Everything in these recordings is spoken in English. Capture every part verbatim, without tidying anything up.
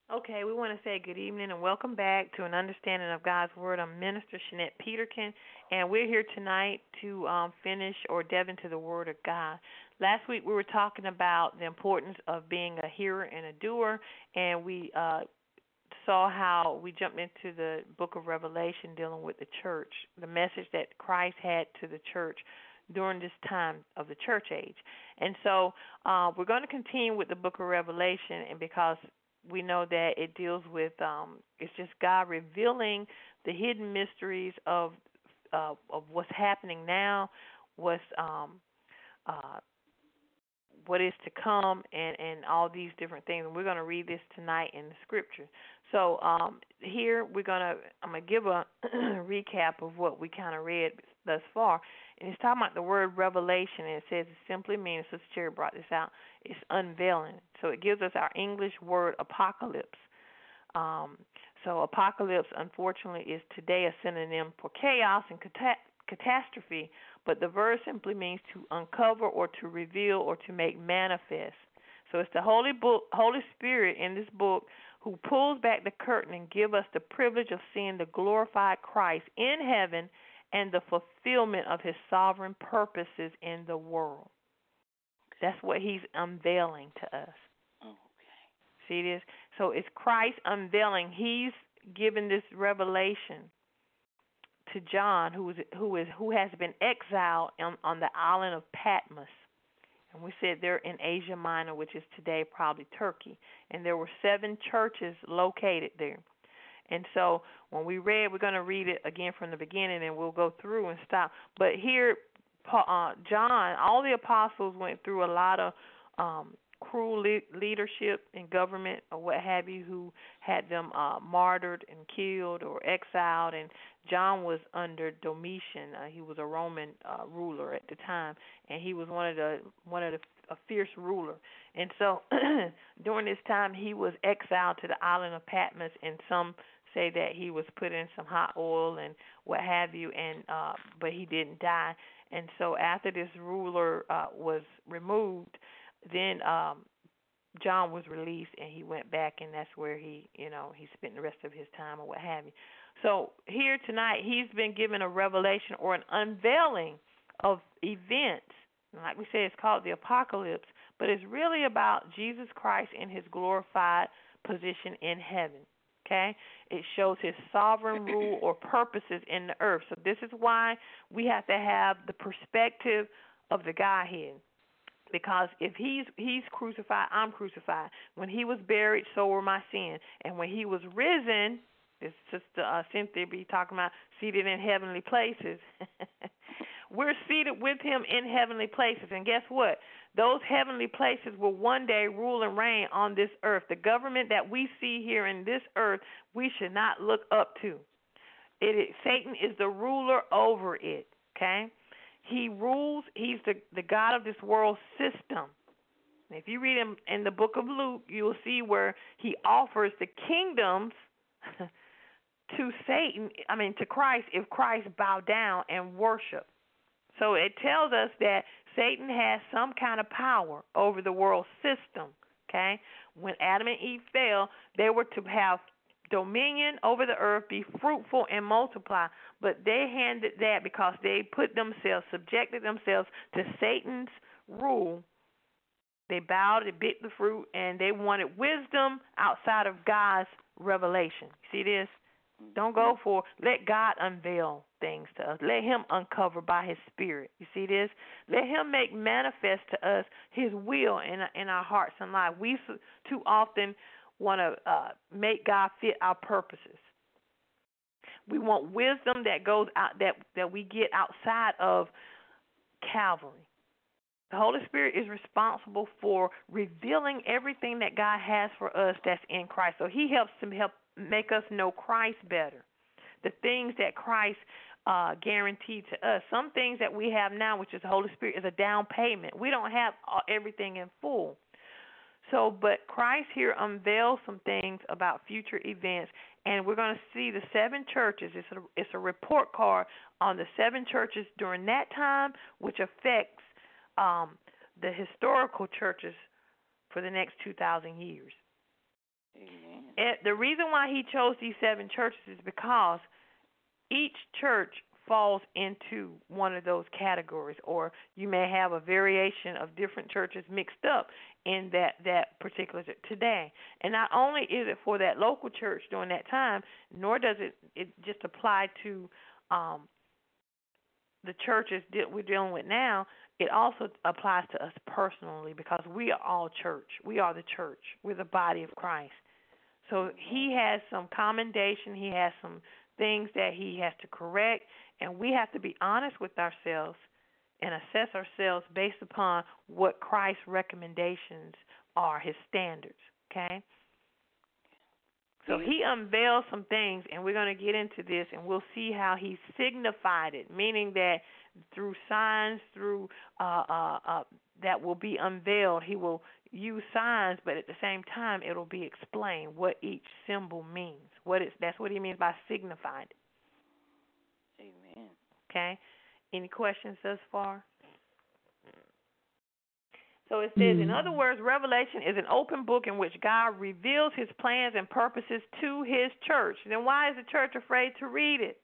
Okay, we want to say good evening and welcome back to an understanding of God's Word. I'm Minister Shanette Peterkin, and we're here tonight to um, finish or delve into the Word of God. Last week we were talking about the importance of being a hearer and a doer, and we uh, saw how we jumped into the book of Revelation dealing with the church, the message that Christ had to the church during this time of the church age. And so uh, we're going to continue with the book of Revelation, and because we know that it deals with, um, it's just God revealing the hidden mysteries of uh, of what's happening now, what's um, uh, what is to come, and, and all these different things. And we're going to read this tonight in the scripture. So um, here we're going to, I'm going to give a recap of what we kind of read thus far. And it's talking about the word revelation, and it says it simply means, Sister Cherry brought this out, it's unveiling. So it gives us our English word apocalypse. Um, so apocalypse, unfortunately, is today a synonym for chaos and cata- catastrophe, but the verb simply means to uncover or to reveal or to make manifest. So it's the Holy book, Holy Spirit in this book who pulls back the curtain and give us the privilege of seeing the glorified Christ in heaven and the fulfillment of his sovereign purposes in the world. That's what he's unveiling to us. Okay. See this? So it's Christ unveiling. He's given this revelation to John, who is who is who has been exiled on, on the island of Patmos. And we said they're in Asia Minor, which is today probably Turkey. And there were seven churches located there. And so when we read, we're going to read it again from the beginning, and we'll go through and stop. But here, uh, John, all the apostles went through a lot of um, cruel le- leadership in government or what have you, who had them uh, martyred and killed or exiled. And John was under Domitian. Uh, he was a Roman uh, ruler at the time, and he was one of the one of the a fierce ruler. And so during this time, he was exiled to the island of Patmos, and some say that he was put in some hot oil and what have you, and uh, but he didn't die. And so after this ruler uh, was removed, then um, John was released, and he went back, and that's where he, you know, he spent the rest of his time or what have you. So here tonight, he's been given a revelation or an unveiling of events. And like we said, it's called the apocalypse, but it's really about Jesus Christ in his glorified position in heaven. Okay? It shows his sovereign rule or purposes in the earth. So this is why we have to have the perspective of the Godhead. Because if he's he's crucified, I'm crucified. When he was buried, so were my sins. And when he was risen, this Sister uh, Cynthia be talking about seated in heavenly places. We're seated with him in heavenly places. And guess what? Those heavenly places will one day rule and reign on this earth. The government that we see here in this earth, we should not look up to. It is, Satan is the ruler over it, okay? He rules. He's the, the God of this world system. If you read him in the book of Luke, you'll see where he offers the kingdoms to Satan, I mean to Christ, if Christ bow down and worship. So it tells us that Satan has some kind of power over the world system, okay? When Adam and Eve fell, they were to have dominion over the earth, be fruitful and multiply. But they handed that because they put themselves, subjected themselves to Satan's rule. They bowed, they bit the fruit, and they wanted wisdom outside of God's revelation. See this? Don't go for, let God unveil things to us. Let him uncover by his spirit. You see this? Let him make manifest to us his will in, in our hearts and life. We too often want to uh, make God fit our purposes. We want wisdom that goes out, that, that we get outside of Calvary. The Holy Spirit is responsible for revealing everything that God has for us that's in Christ. So he helps to help make us know Christ better, the things that Christ uh, guaranteed to us. Some things that we have now, which is the Holy Spirit, is a down payment. We don't have everything in full. So, but Christ here unveils some things about future events, and we're going to see the seven churches. It's a, it's a report card on the seven churches during that time, which affects um, the historical churches for the next two thousand years. Amen. it, the reason why he chose these seven churches is because each church falls into one of those categories, or you may have a variation of different churches mixed up in that, that particular today. And not only is it for that local church during that time, nor does it, it just apply to um, the churches that we're dealing with now. It also applies to us personally, because we are all church. We are the church. We're the body of Christ. So he has some commendation. He has some things that he has to correct, and we have to be honest with ourselves and assess ourselves based upon what Christ's recommendations are, his standards, okay? So he unveils some things, and we're going to get into this, and we'll see how he signified it, meaning that through signs, through uh, uh, uh, that will be unveiled, he will use signs, but at the same time, it'll be explained what each symbol means. What is that's what he means by signified. Amen. Okay. Any questions thus far? So it says, in other words, Revelation is an open book in which God reveals his plans and purposes to his church. Then why is the church afraid to read it?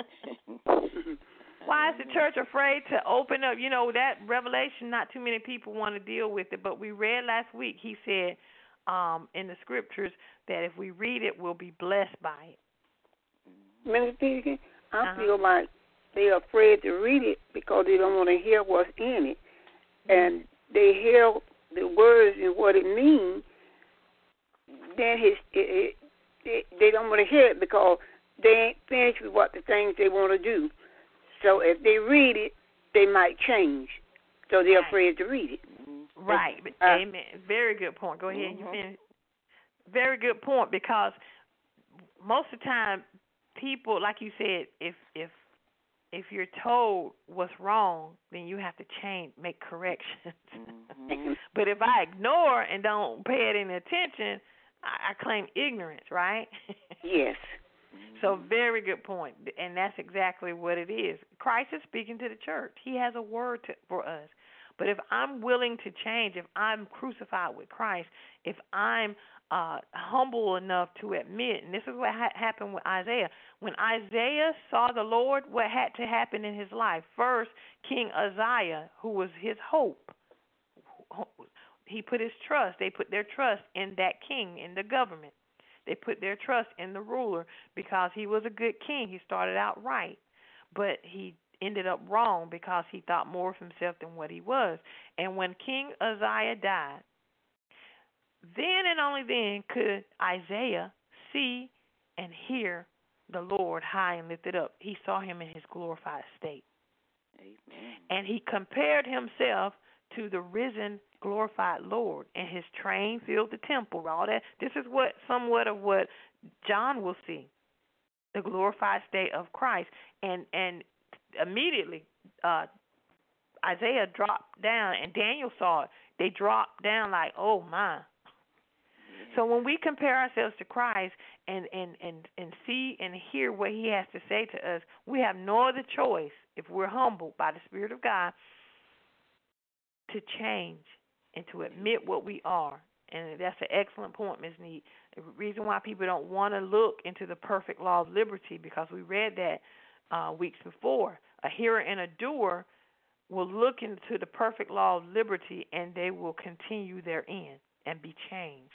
Why is the church afraid to open up? You know, that Revelation, not too many people want to deal with it, but we read last week, he said um, in the scriptures that if we read it, we'll be blessed by it. Minister Peterson, I Uh-huh. feel like they're afraid to read it because they don't want to hear what's in it. And they hear the words and what it means, then his, it, it, it, they don't want to hear it because they ain't finished with what the things they want to do. So if they read it, they might change. So they're Right. afraid to read it. Right. Uh, Amen. Very good point. Go ahead. Mm-hmm. You finish. Very good point, because most of the time, people, like you said, if if if you're told what's wrong, then you have to change, make corrections. Mm-hmm. But if I ignore and don't pay it any attention, I, I claim ignorance, right? Yes. So very good point, and that's exactly what it is. Christ is speaking to the church. He has a word to, for us. But if I'm willing to change, if I'm crucified with Christ, if I'm uh, humble enough to admit, and this is what ha- happened with Isaiah. When Isaiah saw the Lord, what had to happen in his life? First, King Uzziah, who was his hope, he put his trust, they put their trust in that king, in the government. They put their trust in the ruler because he was a good king. He started out right, but he ended up wrong because he thought more of himself than what he was. And when King Uzziah died, then and only then could Isaiah see and hear the Lord high and lifted up. He saw him in his glorified state. Amen. And he compared himself to the risen, glorified Lord, and his train filled the temple. All that. This is what somewhat of what John will see, the glorified state of Christ. And and immediately uh, Isaiah dropped down, and Daniel saw it. They dropped down like, oh my. So when we compare ourselves to Christ and, and, and, and see and hear what he has to say to us, we have no other choice, if we're humbled by the Spirit of God, to change and to admit what we are. And that's an excellent point, Miz Need. The reason why people don't want to look into the perfect law of liberty, because we read that uh, weeks before. A hearer and a doer will look into the perfect law of liberty, and they will continue therein and be changed.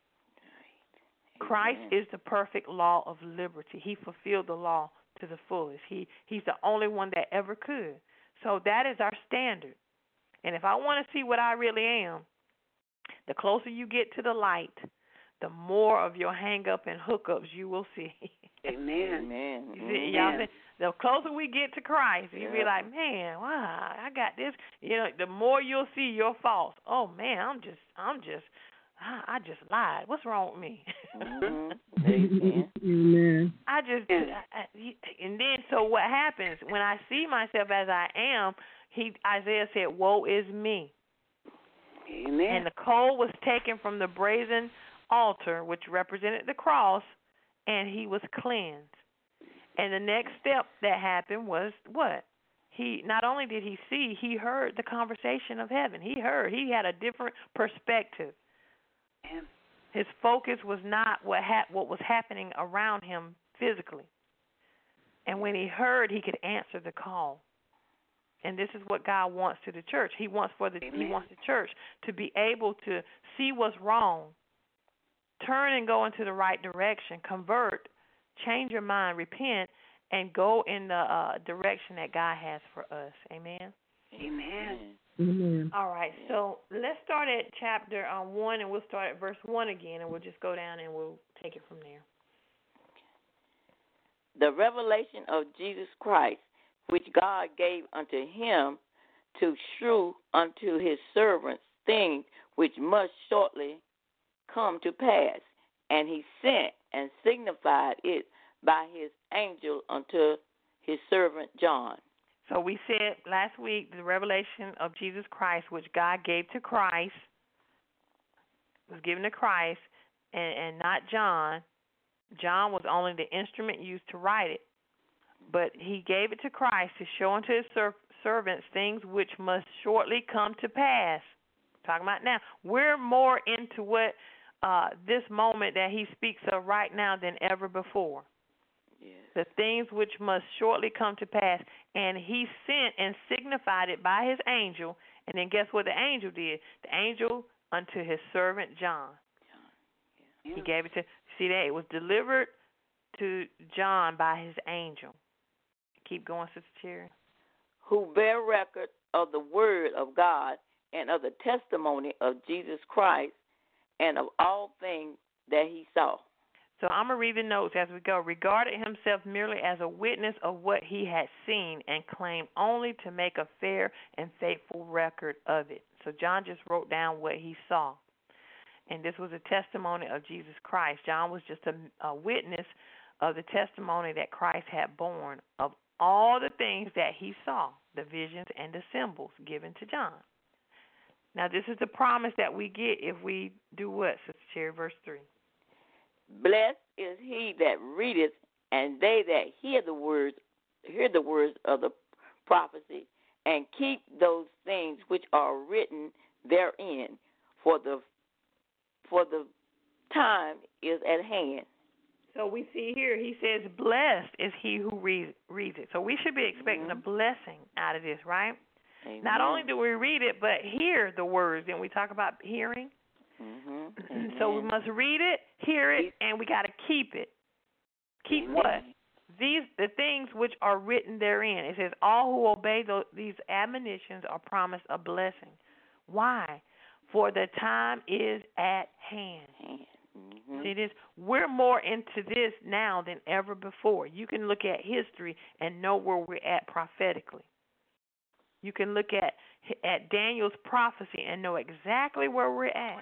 Christ is the perfect law of liberty. He fulfilled the law to the fullest. He He's the only one that ever could. So that is our standard. And if I want to see what I really am, the closer you get to the light, the more of your hang-up and hookups you will see. Amen. Amen. You see, y'all see, the closer we get to Christ, you'll be Yeah. like, man, wow, I got this. You know, the more you'll see your faults. Oh man, I'm just, I'm just, I, I just lied. What's wrong with me? Mm-hmm. Amen. Amen. I just, I, I, and then so what happens when I see myself as I am? He Isaiah said, "Woe is me." Amen. And the coal was taken from the brazen altar, which represented the cross, and he was cleansed. And the next step that happened was what? He not only did he see, he heard the conversation of heaven. He heard. He had a different perspective. Amen. His focus was not what ha- what was happening around him physically. And when he heard, he could answer the call. And this is what God wants to the church. He wants for the Amen. He wants the church to be able to see what's wrong, turn and go into the right direction, convert, change your mind, repent, and go in the uh, direction that God has for us. Amen. Amen. Amen. All right, so let's start at chapter um, one, and we'll start at verse one again, and we'll just go down and we'll take it from there. The revelation of Jesus Christ, which God gave unto him to shew unto his servants things which must shortly come to pass. And he sent and signified it by his angel unto his servant John. So we said last week the revelation of Jesus Christ, which God gave to Christ, was given to Christ, and, and not John. John was only the instrument used to write it. But he gave it to Christ to show unto his ser- servants things which must shortly come to pass. Talking about now. We're more into what uh, this moment that he speaks of right now than ever before. Yes. The things which must shortly come to pass. And he sent and signified it by his angel. And then guess what the angel did? The angel unto his servant John. Yeah. He gave it to, see that? It was delivered to John by his angel. Keep going, Sister Cherry. Who bear record of the word of God and of the testimony of Jesus Christ and of all things that he saw. So I'm going to read the notes as we go. Regarded himself merely as a witness of what he had seen and claimed only to make a fair and faithful record of it. So John just wrote down what he saw. And this was a testimony of Jesus Christ. John was just a, a witness of the testimony that Christ had borne of all the things that he saw, the visions and the symbols given to John. Now, this is the promise that we get if we do what, Sister Cherry, verse three. Blessed is he that readeth, and they that hear the words, hear the words of the prophecy, and keep those things which are written therein, for the for the time is at hand. So we see here, he says, blessed is he who reads, reads it. So we should be expecting mm-hmm. a blessing out of this, right? Amen. Not only do we read it, but hear the words. Then we talk about hearing. Mm-hmm. So we must read it, hear it, and we got to keep it. Keep Amen. what? These the things which are written therein. It says, all who obey those, these admonitions are promised a blessing. Why? For the time is at hand. Mm-hmm. See this? We're more into this now than ever before. You can look at history and know where we're at prophetically. You can look at at Daniel's prophecy and know exactly where we're at.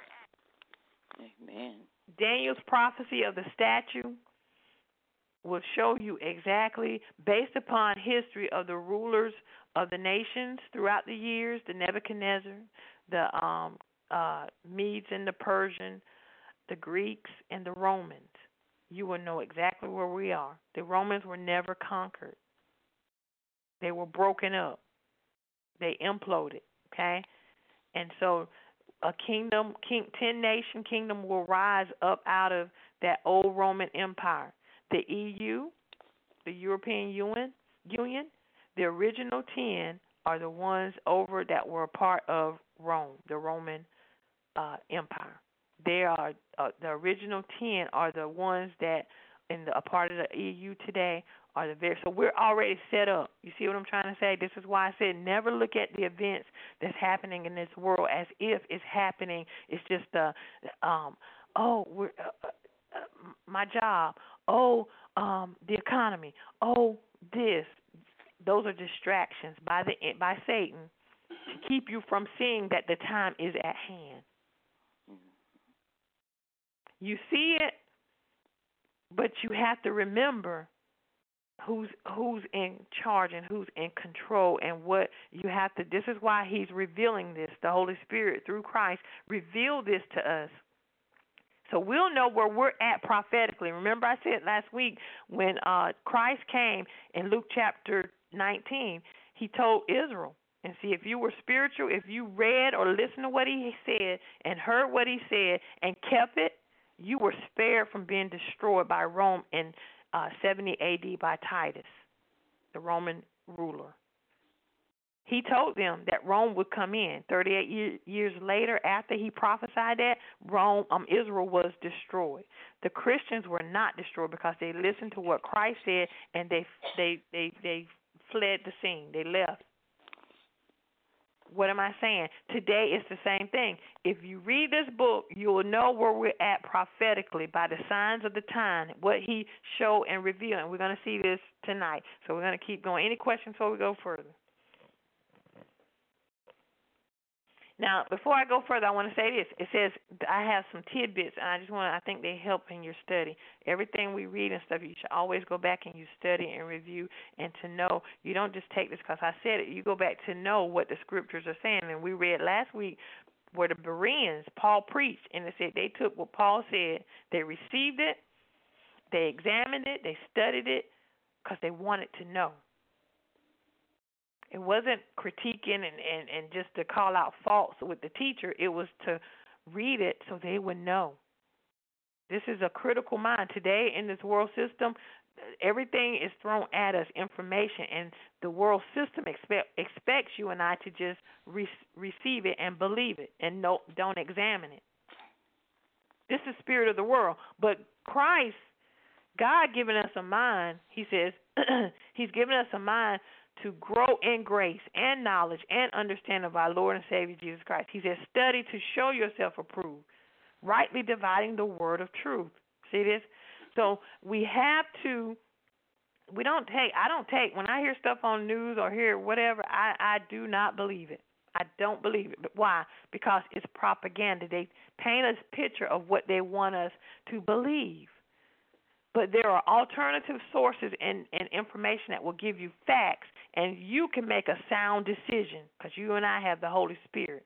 Amen. Daniel's prophecy of the statue will show you exactly, based upon history of the rulers of the nations throughout the years, the Nebuchadnezzar, the um, uh, Medes and the Persian, the Greeks, and the Romans. You will know exactly where we are. The Romans were never conquered. They were broken up. They imploded, okay? And so a kingdom, king, ten-nation kingdom will rise up out of that old Roman Empire. The E U, the European Union, Union, the original ten are the ones over that were a part of Rome, the Roman uh, Empire. They are uh, the original ten are the ones that in the, a part of the E U today are the very. So we're already set up. You see what I'm trying to say? This is why I said never look at the events that's happening in this world as if it's happening. It's just the um oh we're uh, uh, my job. Oh um the economy. Oh this. Those are distractions by the by Satan to keep you from seeing that the time is at hand. You see it, but you have to remember who's who's in charge and who's in control and what you have to. This is why he's revealing this. The Holy Spirit, through Christ, revealed this to us. So we'll know where we're at prophetically. Remember I said last week when uh, Christ came in Luke chapter nineteen, he told Israel, and see, if you were spiritual, if you read or listened to what he said and heard what he said and kept it, You were spared from being destroyed by Rome in uh, seventy A D by Titus, the Roman ruler. He told them that Rome would come in. thirty-eight year, years later, after he prophesied that, Rome, um, Israel was destroyed. The Christians were not destroyed because they listened to what Christ said, and they they they they fled the scene. They left. What am I saying? Today it's the same thing. If you read this book, you will know where we're at prophetically by the signs of the time, what he showed and revealed. And we're going to see this tonight. So we're going to keep going. Any questions before we go further? Now, before I go further, I want to say this. It says I have some tidbits, and I just want to, I think they help in your study. Everything we read and stuff, you should always go back and you study and review and to know. You don't just take this because I said it. You go back to know what the scriptures are saying. And we read last week where the Bereans, Paul preached, and it said they took what Paul said, they received it, they examined it, they studied it because they wanted to know. It wasn't critiquing and, and, and just to call out faults with the teacher. It was to read it so they would know. This is a critical mind. Today in this world system, everything is thrown at us, information, and the world system expect, expects you and I to just re- receive it and believe it and no, don't examine it. This is the spirit of the world. But Christ, God given us a mind, he says, he's given us a mind to grow in grace and knowledge and understanding of our Lord and Savior Jesus Christ. He says, study to show yourself approved, rightly dividing the word of truth. See this? So we have to, we don't take, I don't take, when I hear stuff on news or hear whatever, I, I do not believe it. I don't believe it. But why? Because it's propaganda. They paint us a picture of what they want us to believe. But there are alternative sources and, and information that will give you facts, and you can make a sound decision because you and I have the Holy Spirit.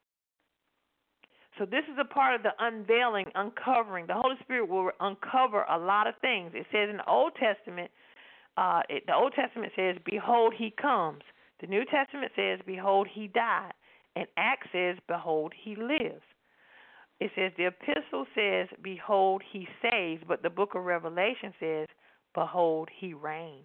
So this is a part of the unveiling, uncovering. The Holy Spirit will uncover a lot of things. It says in the Old Testament, uh, it, the Old Testament says, behold, he comes. The New Testament says, behold, he died. And Acts says, behold, he lives. It says the epistle says, behold, he saves, but the book of Revelation says, behold, he reigns.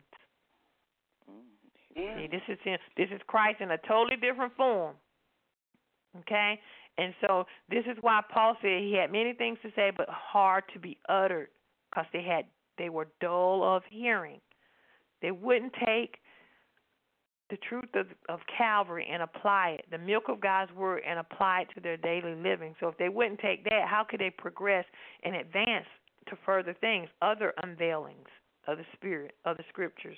Yeah. See, this is him, this is Christ in a totally different form. Okay? And so this is why Paul said he had many things to say, but hard to be uttered, because they had they were dull of hearing. They wouldn't take the truth of, of Calvary and apply it, the milk of God's word, and apply it to their daily living. So if they wouldn't take that, how could they progress and advance to further things, other unveilings of the Spirit, of the Scriptures?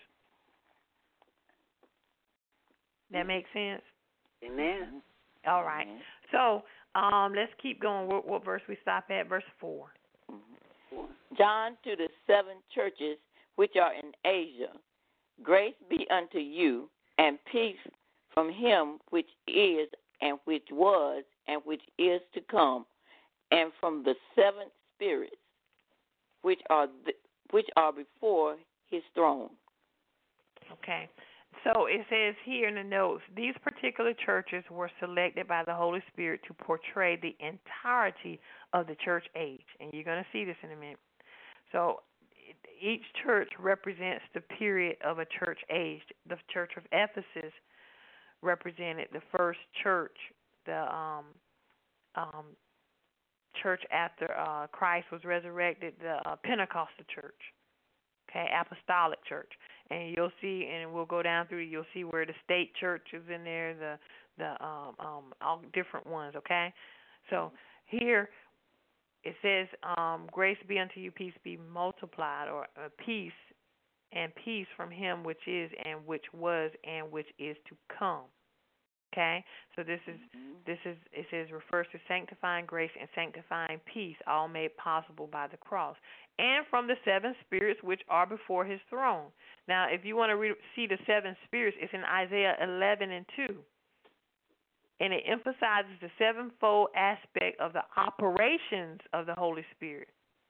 That makes sense? Amen. All right. So um, let's keep going. What, what verse we stop at? Verse four. John to the seven churches which are in Asia, grace be unto you, and peace from him which is, and which was, and which is to come, and from the seven spirits which are the, which are before his throne. Okay. So it says here in the notes, these particular churches were selected by the Holy Spirit to portray the entirety of the church age. And you're going to see this in a minute. So each church represents the period of a church age. The church of Ephesus represented the first church, the um, um, church after uh, Christ was resurrected, the uh, Pentecostal church, okay, apostolic church. And you'll see, and we'll go down through, you'll see where the state church is in there, the the um, um, all different ones, okay? So here it says, um, grace be unto you, peace be multiplied, or uh, peace and peace from him which is and which was and which is to come. Okay? So this is this is it says refers to sanctifying grace and sanctifying peace, all made possible by the cross. And from the seven spirits which are before his throne. Now, if you want to re- see the seven spirits, it's in Isaiah eleven and two. And it emphasizes the sevenfold aspect of the operations of the Holy Spirit.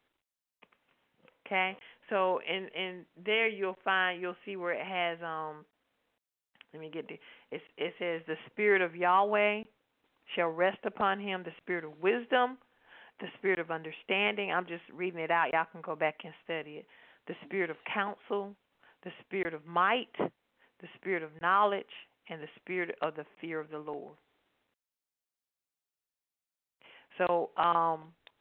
Okay? So in, in there you'll find, you'll see where it has, um, let me get the, it, it says the Spirit of Yahweh shall rest upon him, the Spirit of wisdom, the spirit of understanding. I'm just reading it out. Y'all can go back and study it. The spirit of counsel, the spirit of might, the spirit of knowledge, and the spirit of the fear of the Lord. So, um,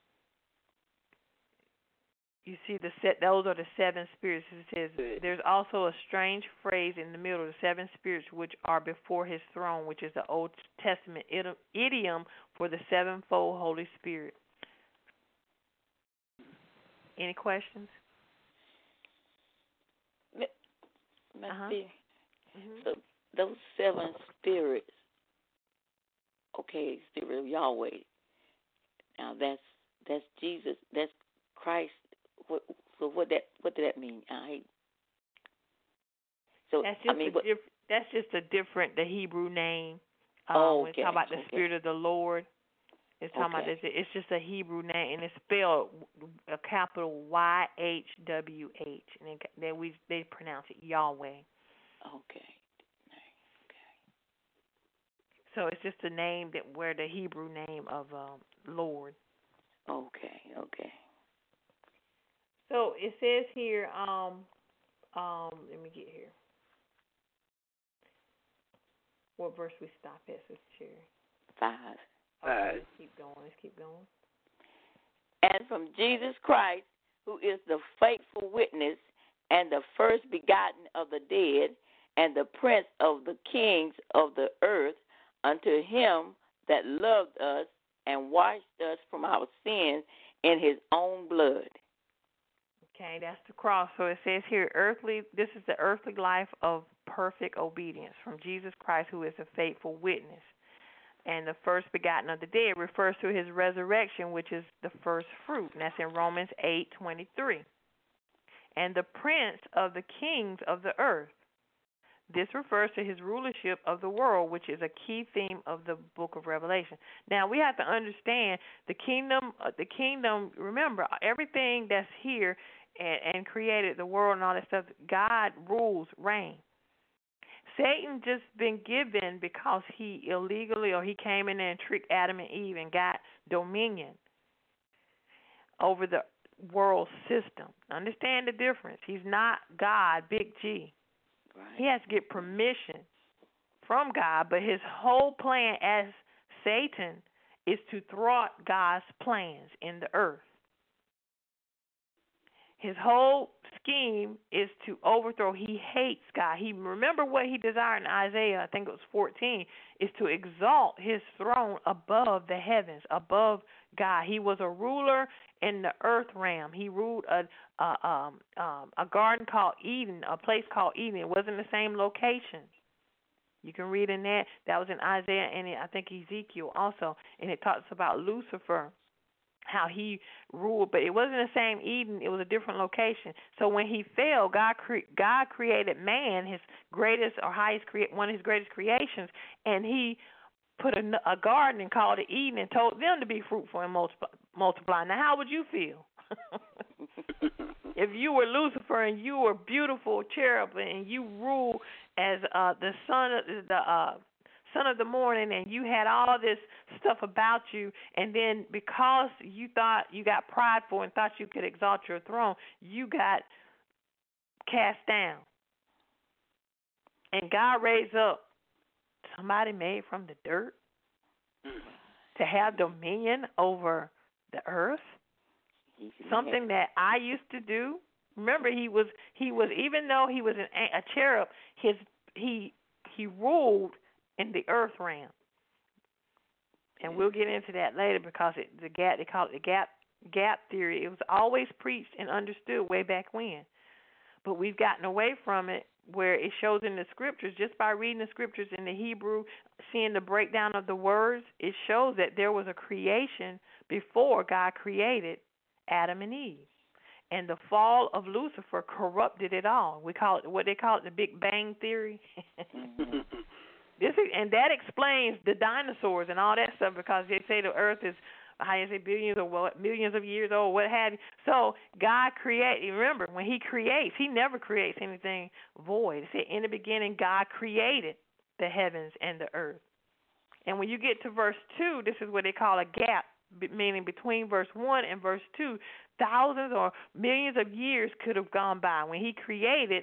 you see, the set; those are the seven spirits. It says there's also a strange phrase in the middle, the seven spirits which are before his throne, which is the Old Testament idiom for the sevenfold Holy Spirit. Any questions? Uh-huh. Mm-hmm. So those seven spirits, okay, spirit of Yahweh. Now that's that's Jesus, that's Christ. What, so what that what did that mean? I, so that's just I mean, a what, diff, that's just a different the Hebrew name. Um, oh, when okay. it's talking about the okay. Spirit of the Lord. It's talking okay. about this. It's just a Hebrew name, and it's spelled a capital Y H W H, and then we they pronounce it Yahweh. Okay. Okay. So it's just a name that where the Hebrew name of um, Lord. Okay. Okay. So it says here, um, um, let me get here. What verse we stop at, Sister Cherry? Five. Okay, Five. let's keep going. Let's keep going. And from Jesus Christ, who is the faithful witness and the first begotten of the dead, and the prince of the kings of the earth, unto him that loved us and washed us from our sins in his own blood. Okay, that's the cross. So it says here, earthly. This is the earthly life of perfect obedience from Jesus Christ, who is a faithful witness. And the first begotten of the dead refers to his resurrection, which is the first fruit. And that's in Romans eight twenty-three. And the prince of the kings of the earth. This refers to his rulership of the world, which is a key theme of the book of Revelation. Now, we have to understand the kingdom, uh, the kingdom, remember, everything that's here and, and created the world and all that stuff, God rules, reigns. Satan just been given because he illegally or he came in there and tricked Adam and Eve and got dominion over the world system. Understand the difference. He's not God, big G. Right. He has to get permission from God, but his whole plan as Satan is to thwart God's plans in the earth. His whole scheme is to overthrow. He hates God. He remember what he desired in Isaiah, I think it was fourteen, is to exalt his throne above the heavens, above God. He was a ruler in the earth realm. He ruled a a, um, um, a garden called Eden, a place called Eden. It wasn't the same location. You can read in that. That was in Isaiah and I think Ezekiel also, and it talks about Lucifer, how he ruled, but it wasn't the same Eden. It was a different location. So when he fell, God cre- God created man, his greatest or highest crea- one of his greatest creations, and he put a, a garden and called it Eden and told them to be fruitful and multiply. multiply. Now, how would you feel if you were Lucifer and you were beautiful cherub and you ruled as uh, the son of the uh, son of the morning, and you had all this stuff about you, and then because you thought you got prideful and thought you could exalt your throne, you got cast down. And God raised up somebody made from the dirt to have dominion over the earth, something that I used to do. Remember, he was he was even though he was an, a cherub, his he he ruled in the earth realm, and we'll get into that later because it, the gap they call it the gap gap theory. It was always preached and understood way back when, but we've gotten away from it where it shows in the scriptures just by reading the scriptures in the Hebrew, seeing the breakdown of the words. It shows that there was a creation before God created Adam and Eve. And the fall of Lucifer corrupted it all. We call it what they call it the Big Bang Theory. This is, and that explains the dinosaurs and all that stuff because they say the Earth is, how you say, billions or what, millions of years old, what have you. So God created. Remember, when He creates, He never creates anything void. It said, in the beginning, God created the heavens and the earth. And when you get to verse two, this is what they call a gap meaning between verse one and verse two, thousands or millions of years could have gone by. When he created,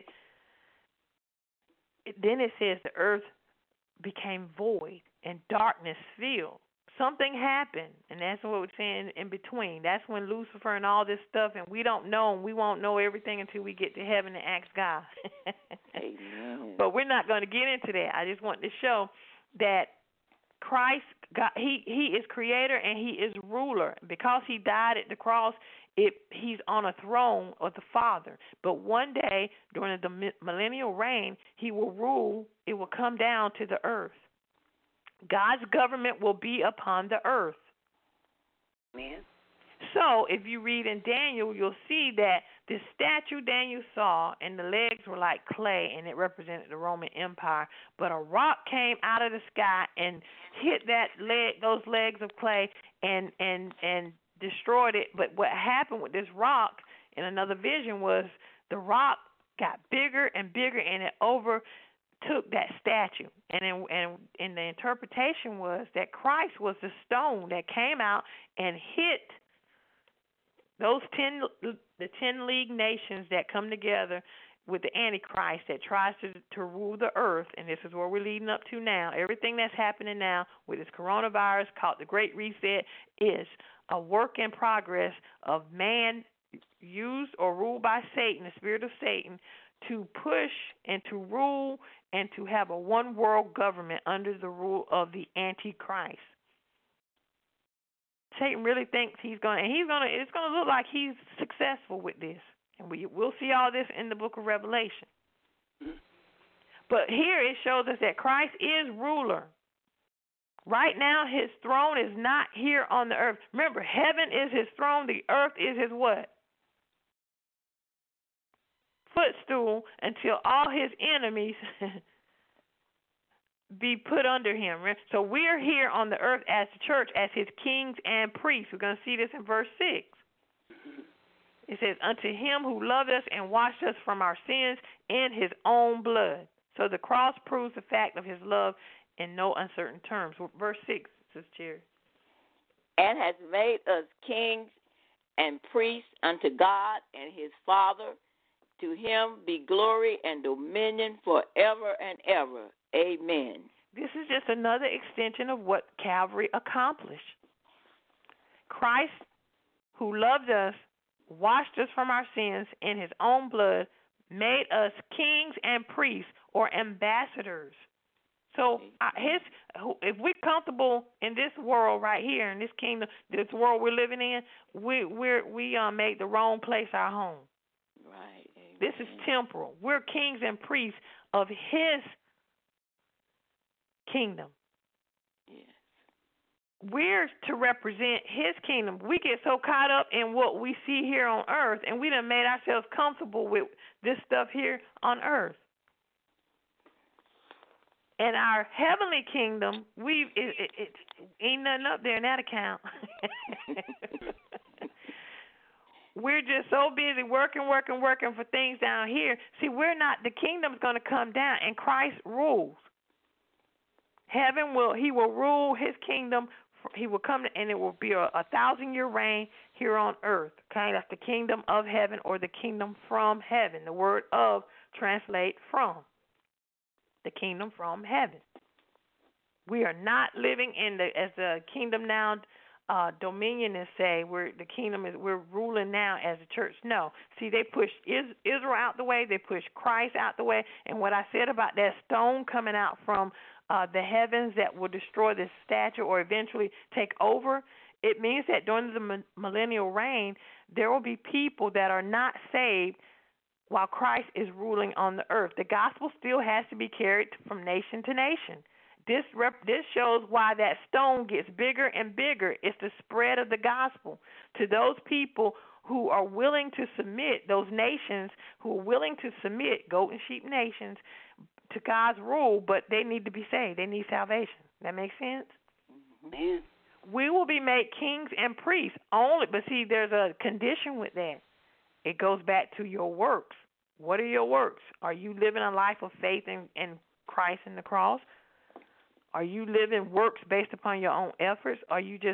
then it says the earth became void and darkness filled. Something happened, and that's what we're saying in between. That's when Lucifer and all this stuff, and we don't know, and we won't know everything until we get to heaven and ask God. Amen. But we're not going to get into that. I just want to show that Christ, God, he, he is creator and he is ruler. Because he died at the cross, it, he's on a throne of the Father. But one day, during the millennial reign, he will rule. It will come down to the earth. God's government will be upon the earth. Amen. So, if you read in Daniel, you'll see that the statue Daniel saw, and the legs were like clay, and it represented the Roman Empire. But a rock came out of the sky and hit that leg, those legs of clay, and and and destroyed it. But what happened with this rock in another vision was the rock got bigger and bigger, and it overtook that statue. And in, and in the interpretation was that Christ was the stone that came out and hit those ten, the ten league nations that come together with the Antichrist that tries to to rule the earth, and this is where we're leading up to now. Everything that's happening now with this coronavirus called the Great Reset is a work in progress of man used or ruled by Satan, the spirit of Satan, to push and to rule and to have a one world government under the rule of the Antichrist. Satan really thinks he's going to, and he's going to, it's going to look like he's successful with this. And we, we'll see all this in the book of Revelation. But here it shows us that Christ is ruler. Right now, his throne is not here on the earth. Remember, heaven is his throne. The earth is his what? Footstool, until all his enemies be put under him. So we're here on the earth as the church, as his kings and priests. We're going to see this in verse six. It says, unto him who loved us and washed us from our sins in his own blood. So the cross proves the fact of his love in no uncertain terms. Verse six, Sister Cherry. And has made us kings and priests unto God and his Father. To him be glory and dominion forever and ever. Amen. This is just another extension of what Calvary accomplished. Christ, who loved us, washed us from our sins in his own blood, made us kings and priests or ambassadors. So uh, his, if we're comfortable in this world right here, in this kingdom, this world we're living in, we we're, we uh, made the wrong place our home. Right. Amen. This is temporal. We're kings and priests of his kingdom. Yes. We're to represent his kingdom. We get so caught up in what we see here on earth, and we done made ourselves comfortable with this stuff here on earth. And our heavenly kingdom, we it, it, it ain't nothing up there in that account. We're just so busy working, working, working for things down here. See, we're not, the kingdom's going to come down, and Christ rules. Heaven will, he will rule his kingdom. He will come, and it will be a, a thousand-year reign here on earth. Okay, that's the kingdom of heaven, or the kingdom from heaven. The word of translate from. The kingdom from heaven. We are not living in the, as the kingdom now, uh, dominionists say, we're the kingdom is, we're ruling now as a church. No. See, they pushed Israel out the way. They pushed Christ out the way. And what I said about that stone coming out from uh, the heavens that will destroy this statue or eventually take over, it means that during the millennial reign, there will be people that are not saved while Christ is ruling on the earth. The gospel still has to be carried from nation to nation. This rep, this shows why that stone gets bigger and bigger. It's the spread of the gospel to those people who are willing to submit, those nations who are willing to submit, goat and sheep nations, to God's rule, but they need to be saved. They need salvation. That makes sense? Amen. We will be made kings and priests only, but see, there's a condition with that. It goes back to your works. What are your works? Are you living a life of faith in, in Christ and the cross? Are you living works based upon your own efforts? Are you just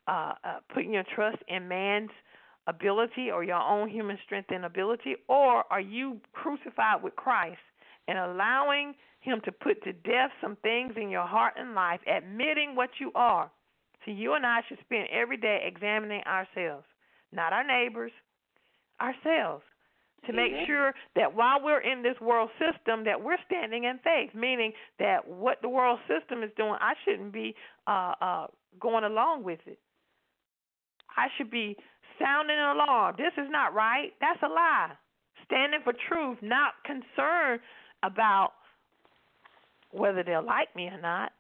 uh, uh, putting your trust in man's ability or your own human strength and ability, or are you crucified with Christ and allowing him to put to death some things in your heart and life, admitting what you are? See, you and I should spend every day examining ourselves, not our neighbors, ourselves, to make Amen. sure that while we're in this world system that we're standing in faith, meaning that what the world system is doing, I shouldn't be uh, uh, going along with it. I should be sounding an alarm. This is not right. That's a lie. Standing for truth, not concerned about whether they'll like me or not.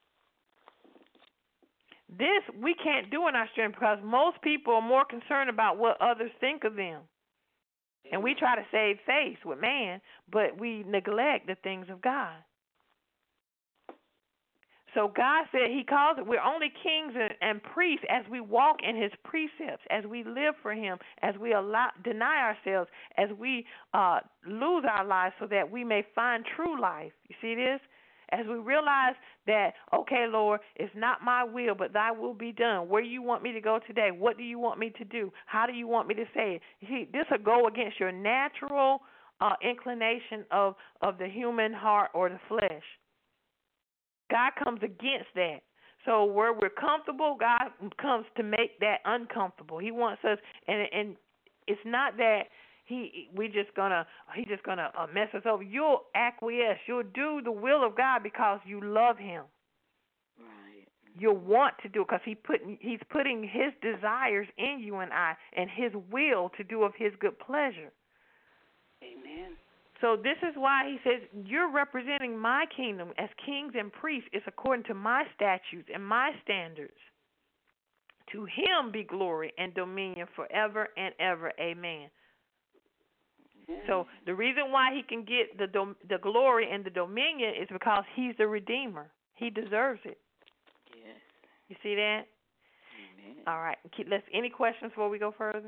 This we can't do in our strength because most people are more concerned about what others think of them. And we try to save face with man, but we neglect the things of God. So God said he calls it, we're only kings and, and priests as we walk in his precepts, as we live for him, as we allow, deny ourselves, as we uh, lose our lives so that we may find true life. You see this? As we realize that, okay, Lord, it's not my will, but thy will be done. Where do you want me to go today? What do you want me to do? How do you want me to say it? You see, this will go against your natural uh, inclination of, of the human heart or the flesh. God comes against that. So where we're comfortable, God comes to make that uncomfortable. He wants us, and and it's not that he we just gonna he just gonna uh, mess us over. You'll acquiesce. You'll do the will of God because you love him. Right. You'll want to do it because he put he's putting his desires in you and I, and his will to do of his good pleasure. Amen. So this is why he says, you're representing my kingdom as kings and priests. It's according to my statutes and my standards. To him be glory and dominion forever and ever. Amen. Yeah. So the reason why he can get the dom- the glory and the dominion is because he's the Redeemer. He deserves it. Yes. You see that? Amen. All right. Keep, let's, any questions before we go further?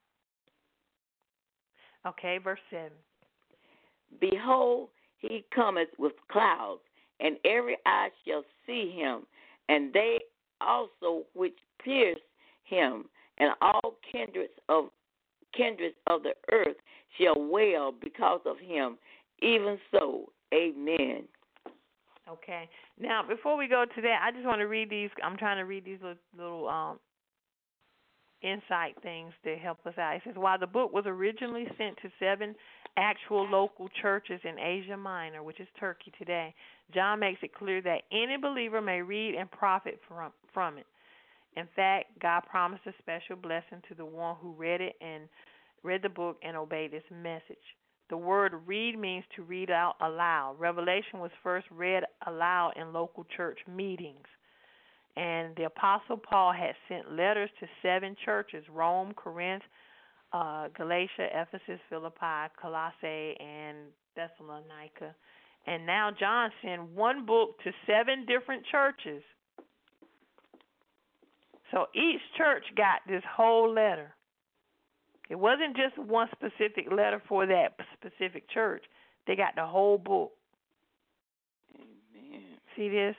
Okay, verse seven. Behold, he cometh with clouds, and every eye shall see him, and they also which pierced him, and all kindreds of kindreds of the earth shall wail because of him. Even so, amen. Okay. Now, before we go to that, I just want to read these. I'm trying to read these little, little um, insight things to help us out. It says, while the book was originally sent to seven actual local churches in Asia Minor, which is Turkey today, John makes it clear that any believer may read and profit from, from it. In fact, God promised a special blessing to the one who read it and read the book and obeyed its message. The word read means to read out aloud. Revelation was first read aloud in local church meetings. And the Apostle Paul had sent letters to seven churches, Rome, Corinth, uh, Galatia, Ephesus, Philippi, Colossae, and Thessalonica. And now John sent one book to seven different churches. So each church got this whole letter. It wasn't just one specific letter for that specific church. They got the whole book. Amen. See this?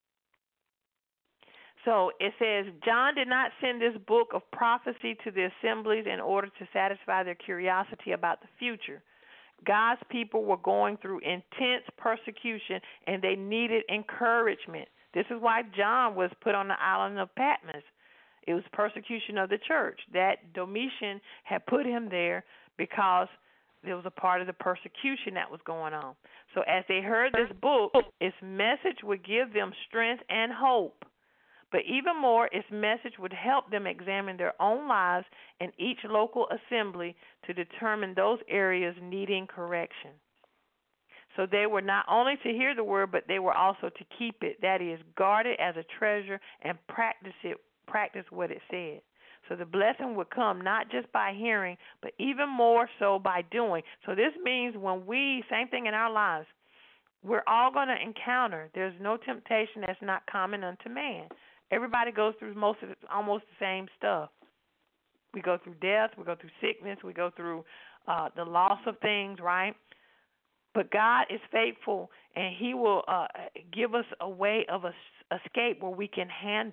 So it says, John did not send this book of prophecy to the assemblies in order to satisfy their curiosity about the future. God's people were going through intense persecution, and they needed encouragement. This is why John was put on the island of Patmos. It was persecution of the church. That Domitian had put him there because there was a part of the persecution that was going on. So as they heard this book, its message would give them strength and hope. But even more, its message would help them examine their own lives in each local assembly to determine those areas needing correction. So they were not only to hear the word, but they were also to keep it, that is, guard it as a treasure and practice it, practice what it said. So the blessing would come not just by hearing, but even more so by doing. So this means when we, same thing in our lives, we're all going to encounter, there's no temptation that's not common unto man. Everybody goes through most of the, almost the same stuff. We go through death, we go through sickness, we go through uh, the loss of things, right? But God is faithful, and he will uh, give us a way of a, escape where we can handle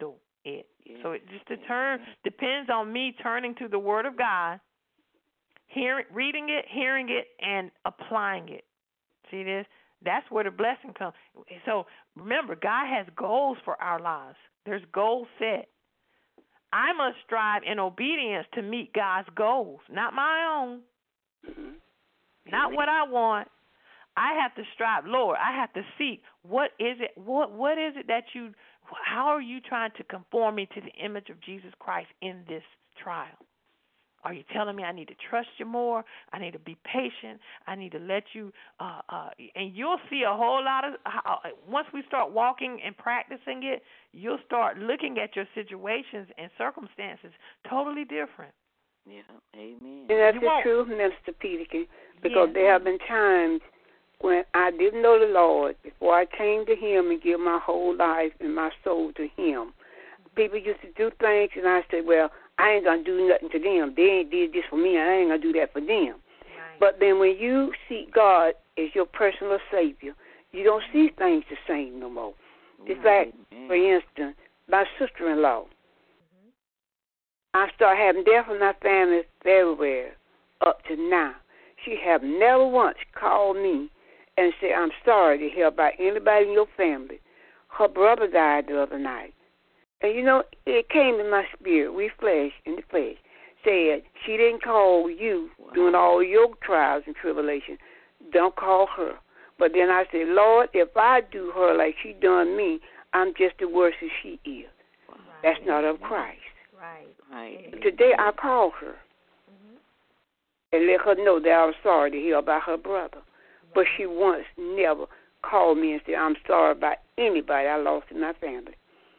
it. Yeah. So it just to turn depends on me turning to the Word of God, hearing, reading it, hearing it, and applying it. See this? That's where the blessing comes. So remember, God has goals for our lives. There's goals set. I must strive in obedience to meet God's goals, not my own, Mm-hmm. not what I want. I have to strive, Lord. I have to seek what is it? What what is it that you? How are you trying to conform me to the image of Jesus Christ in this trial? Are you telling me I need to trust you more? I need to be patient. I need to let you, uh, uh, and you'll see a whole lot of, how, once we start walking and practicing it, you'll start looking at your situations and circumstances totally different. Yeah, amen. And that's You the won't- truth, Mister Peterkin, because Yeah. there have been times when I didn't know the Lord before I came to Him and give my whole life and my soul to Him. People used to do things, and I said, well, I ain't going to do nothing to them. They ain't did this for me, and I ain't going to do that for them. Right. But then when you seek God as your personal Savior, you don't see things the same no more. It's like, for instance, my sister-in-law. Mm-hmm. I started having death in my family everywhere up to now. She have never once called me and said, I'm sorry to hear about anybody in your family. Her brother died the other night. And, you know, it came in my spirit, we flesh, in the flesh, said she didn't call you wow. during all your trials and tribulations. Don't call her. But then I said, Lord, if I do her like she done me, I'm just as worse as she is. Wow. That's not of Christ. Right. Right. Today I called her mm-hmm. and let her know that I was sorry to hear about her brother. Right. But she once never called me and said, I'm sorry about anybody I lost in my family.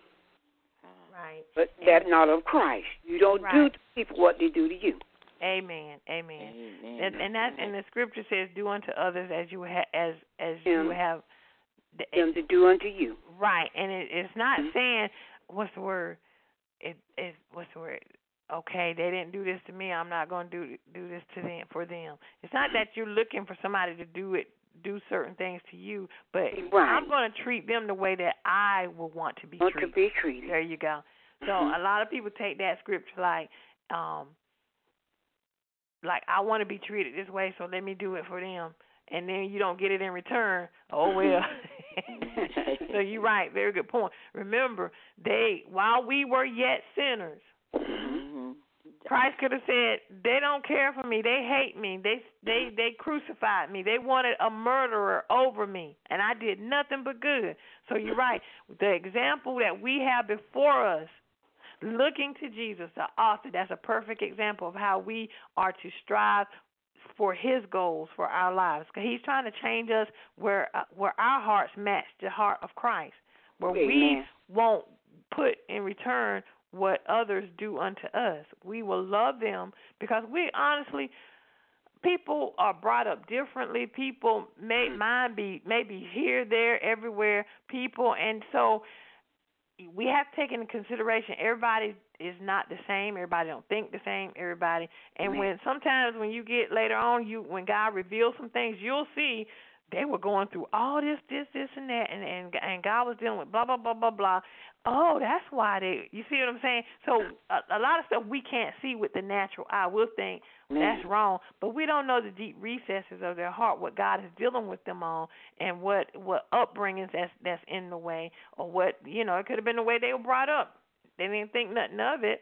Right. But that's not of Christ. You don't right. do to people what they do to you. Amen. Amen. Amen. And, and that and the scripture says, "Do unto others as you ha- as as Him, you have them to do unto you." Right. And it, it's not mm-hmm. saying what's the word? It is what's the word? Okay, they didn't do this to me. I'm not going to do do this to them for them. It's not that you're looking for somebody to do it. Do certain things to you, but right. I'm going to treat them the way that I would want to be want treated. To be treated. There you go. So mm-hmm. a lot of people take that scripture like, um, like I want to be treated this way, so let me do it for them, and then you don't get it in return. Oh well. So you're right. Very good point. Remember, they while we were yet sinners. Mm-hmm. Christ could have said, they don't care for me. They hate me. They they they crucified me. They wanted a murderer over me, and I did nothing but good. So you're right. The example that we have before us, looking to Jesus, the author, that's a perfect example of how we are to strive for His goals for our lives. Because He's trying to change us where uh, where our hearts match the heart of Christ, where Amen. we won't put in return what others do unto us. We will love them because we honestly, people are brought up differently. People may mind be maybe here, there, everywhere. People, and so we have to take into consideration everybody is not the same. Everybody don't think the same. Everybody, and Amen. when sometimes when you get later on, you when God reveals some things, you'll see they were going through all this, this, this, and that, and and and God was dealing with blah blah blah blah blah. Oh, that's why they. You see what I'm saying? So a, a lot of stuff we can't see with the natural eye. We'll think that's wrong, but we don't know the deep recesses of their heart, what God is dealing with them on, and what what upbringings that's that's in the way, or what you know. It could have been the way they were brought up. They didn't think nothing of it.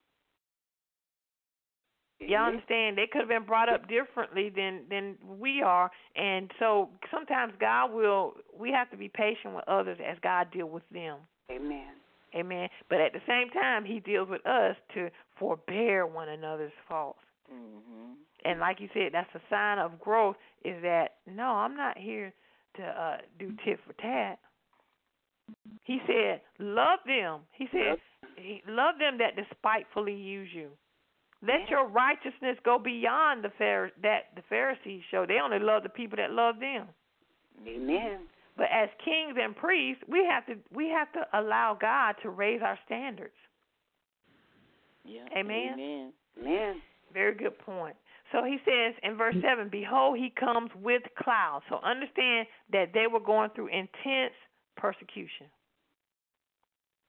Y'all understand? They could have been brought up differently than, than we are. And so sometimes God will, we have to be patient with others as God deals with them. Amen. Amen. But at the same time, He deals with us to forbear one another's faults. Mm-hmm. And like you said, that's a sign of growth is that, no, I'm not here to uh, do tit for tat. He said, love them. He said, love them that despitefully use you. Let your righteousness go beyond the Phar- that the Pharisees show. They only love the people that love them. Amen. But as kings and priests, we have to we have to allow God to raise our standards. Yeah. Amen. Amen. Amen. Very good point. So he says in verse seven, behold, he comes with clouds. So understand that they were going through intense persecution.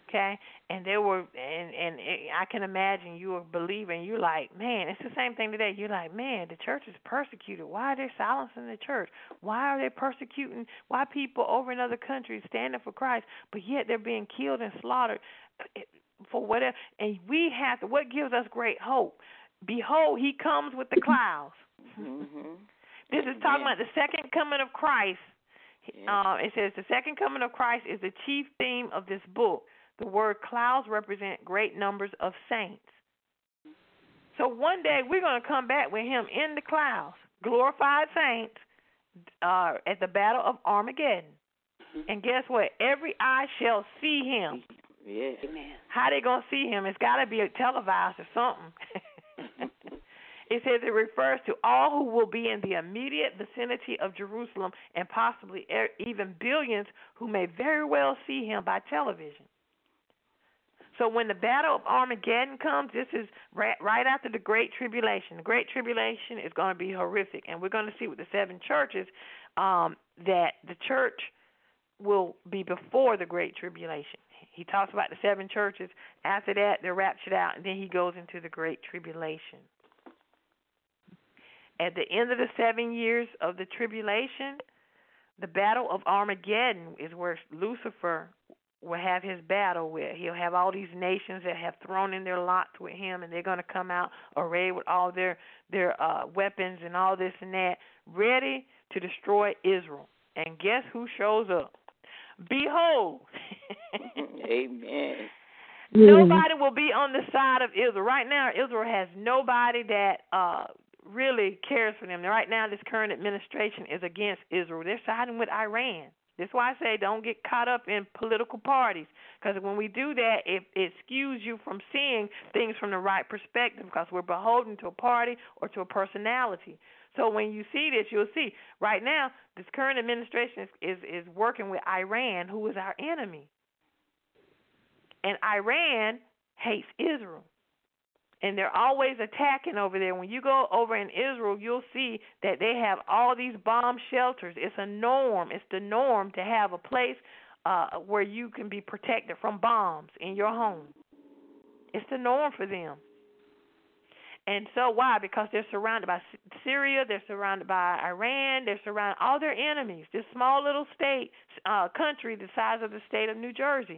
Okay, and they were, and and it, I can imagine you were believing. You're like, man, it's the same thing today. You're like, man, the church is persecuted. Why are they silencing the church? Why are they persecuting? Why people over in other countries standing for Christ, but yet they're being killed and slaughtered for whatever? And we have to. What gives us great hope? Behold, He comes with the clouds. Mm-hmm. This is talking about the second coming of Christ. Yeah. Uh, it says the second coming of Christ is the chief theme of this book. The word clouds represent great numbers of saints. So one day we're going to come back with Him in the clouds, glorified saints, uh, at the battle of Armageddon. Mm-hmm. And guess what? Every eye shall see Him. Yeah. How they going to see Him? It's got to be televised or something. It says it refers to all who will be in the immediate vicinity of Jerusalem and possibly even billions who may very well see Him by television. So when the battle of Armageddon comes, this is right, right after the Great Tribulation. The Great Tribulation is going to be horrific, and we're going to see with the seven churches um, that the church will be before the Great Tribulation. He talks about the seven churches. After that, they're raptured out, and then he goes into the Great Tribulation. At the end of the seven years of the tribulation, the battle of Armageddon is where Lucifer will have his battle with. He'll have all these nations that have thrown in their lots with him, and they're going to come out arrayed with all their their uh, weapons and all this and that, ready to destroy Israel. And guess who shows up? Behold. Amen. Nobody will be on the side of Israel. Right now, Israel has nobody that uh, really cares for them. Right now, this current administration is against Israel. They're siding with Iran. That's why I say don't get caught up in political parties, because when we do that, it, it skews you from seeing things from the right perspective, because we're beholden to a party or to a personality. So when you see this, you'll see right now this current administration is, is, is working with Iran, who is our enemy. And Iran hates Israel. And they're always attacking over there. When you go over in Israel, you'll see that they have all these bomb shelters. It's a norm. It's the norm to have a place uh, where you can be protected from bombs in your home. It's the norm for them. And so why? Because they're surrounded by Syria, they're surrounded by Iran, they're surrounded all their enemies. This small little state, uh, country the size of the state of New Jersey.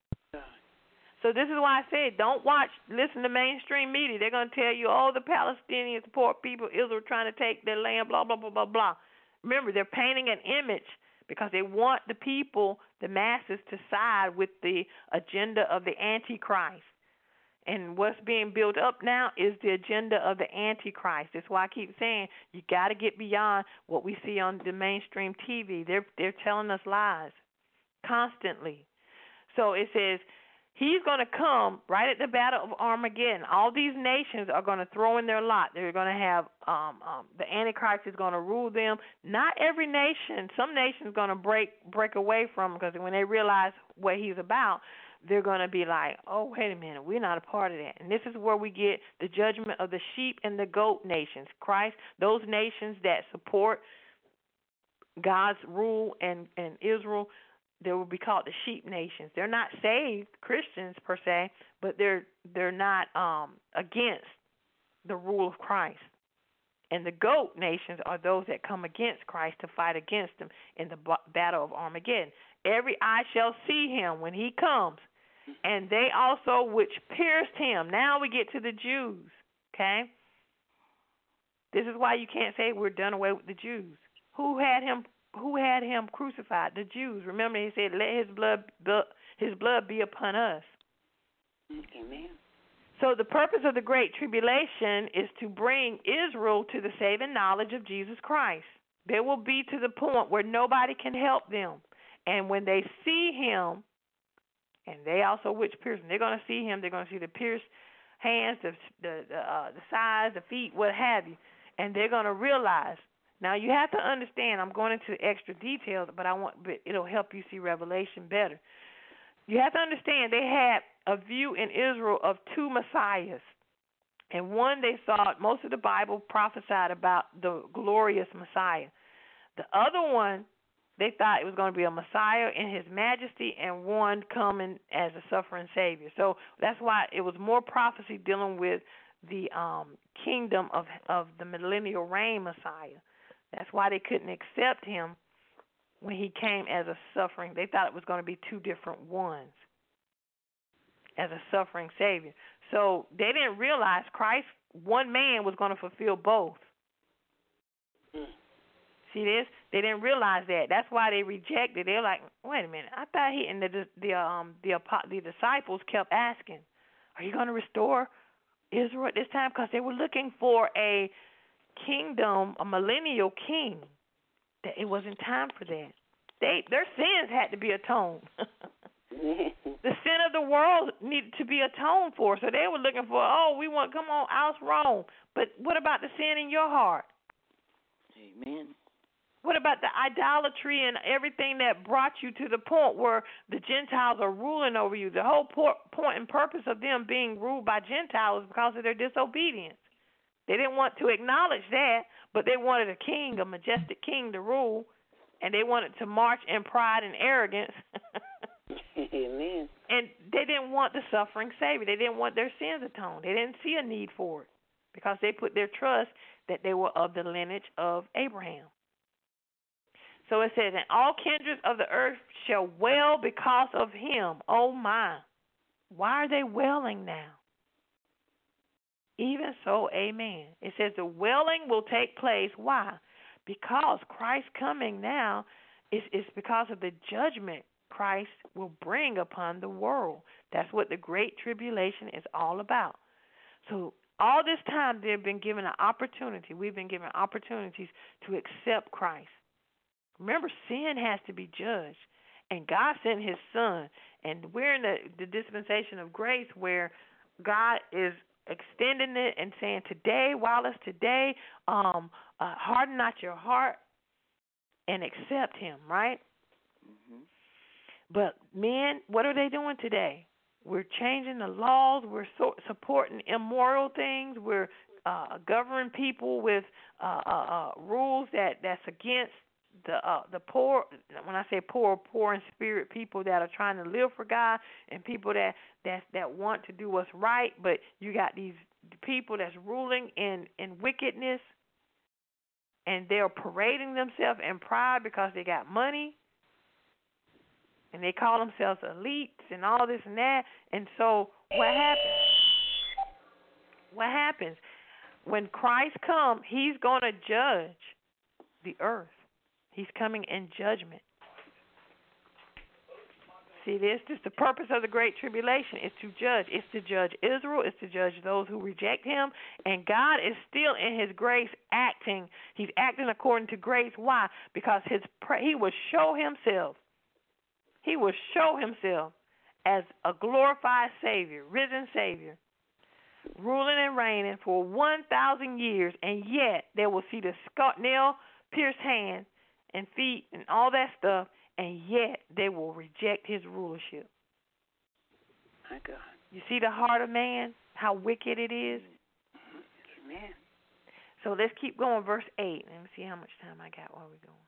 So this is why I said don't watch, listen to mainstream media. They're going to tell you, oh, the Palestinians, the poor people, Israel trying to take their land, blah, blah, blah, blah, blah. Remember, they're painting an image because they want the people, the masses, to side with the agenda of the Antichrist. And what's being built up now is the agenda of the Antichrist. That's why I keep saying you got to get beyond what we see on the mainstream T V. They're they're telling us lies constantly. So it says He's going to come right at the battle of Armageddon. All these nations are going to throw in their lot. They're going to have um, um, the Antichrist is going to rule them. Not every nation. Some nations are going to break break away from him, because when they realize what he's about, they're going to be like, oh, wait a minute, we're not a part of that. And this is where we get the judgment of the sheep and the goat nations. Christ, those nations that support God's rule and, and Israel, they will be called the sheep nations. They're not saved Christians per se, but they're they're not um, against the rule of Christ. And the goat nations are those that come against Christ to fight against him in the b- battle of Armageddon. Every eye shall see him when he comes, and they also which pierced him. Now we get to the Jews, okay? This is why you can't say we're done away with the Jews. Who had him Who had him crucified? The Jews. Remember, he said, let his blood, his blood be upon us. Amen. So the purpose of the Great Tribulation is to bring Israel to the saving knowledge of Jesus Christ. They will be to the point where nobody can help them. And when they see him, and they also which pierce him, they're going to see him, they're going to see the pierced hands, the, the, the, uh, the sides, the feet, what have you. And they're going to realize. Now, you have to understand, I'm going into extra details, but I want, but it'll help you see Revelation better. You have to understand they had a view in Israel of two Messiahs. And one they saw, most of the Bible prophesied about the glorious Messiah. The other one, they thought it was going to be a Messiah in his majesty and one coming as a suffering Savior. So that's why it was more prophecy dealing with the um, kingdom of of the millennial reign Messiah. That's why they couldn't accept him when he came as a suffering. They thought it was going to be two different ones as a suffering Savior. So they didn't realize Christ, one man, was going to fulfill both. Mm. See this? They didn't realize that. That's why they rejected. They're like, wait a minute. I thought he and the the um the the disciples kept asking, are you going to restore Israel at this time? Because they were looking for a kingdom, a millennial king. That it wasn't time for that. They their sins had to be atoned. The sin of the world needed to be atoned for. So they were looking for, oh, we want, come on, oust Rome. But what about the sin in your heart? Amen. What about the idolatry and everything that brought you to the point where the Gentiles are ruling over you? The whole point and purpose of them being ruled by Gentiles is because of their disobedience. They didn't want to acknowledge that, but they wanted a king, a majestic king to rule, and they wanted to march in pride and arrogance. Amen. And they didn't want the suffering Savior. They didn't want their sins atoned. They didn't see a need for it because they put their trust that they were of the lineage of Abraham. So it says, and all kindreds of the earth shall wail because of him. Oh, my. Why are they wailing now? Even so, amen. It says the wailing will take place. Why? Because Christ coming now is, is because of the judgment Christ will bring upon the world. That's what the Great Tribulation is all about. So all this time they've been given an opportunity. We've been given opportunities to accept Christ. Remember, sin has to be judged. And God sent his son. And we're in the, the dispensation of grace where God is extending it and saying, today, while it's today, um, uh, harden not your heart and accept him, right? Mm-hmm. But men, what are they doing today? We're changing the laws. We're so, supporting immoral things. We're uh, governing people with uh, uh, uh, rules that, that's against the uh, the poor. When I say poor, poor in spirit, people that are trying to live for God and people that, that, that want to do what's right. But you got these people that's ruling in, in wickedness, and they're parading themselves in pride because they got money. And they call themselves elites and all this and that. And so what happens? What happens? When Christ comes, he's going to judge the earth. He's coming in judgment. See this? This is the purpose of the Great Tribulation. It's to judge. It's to judge Israel. It's to judge those who reject him. And God is still in his grace acting. He's acting according to grace. Why? Because his he will show himself. He will show himself as a glorified Savior, risen Savior, ruling and reigning for one thousand years, and yet they will see the nail-pierced hands and feet and all that stuff, and yet they will reject his rulership. My God. You see the heart of man, how wicked it is? Amen. So let's keep going, verse eight. Let me see how much time I got while we're going.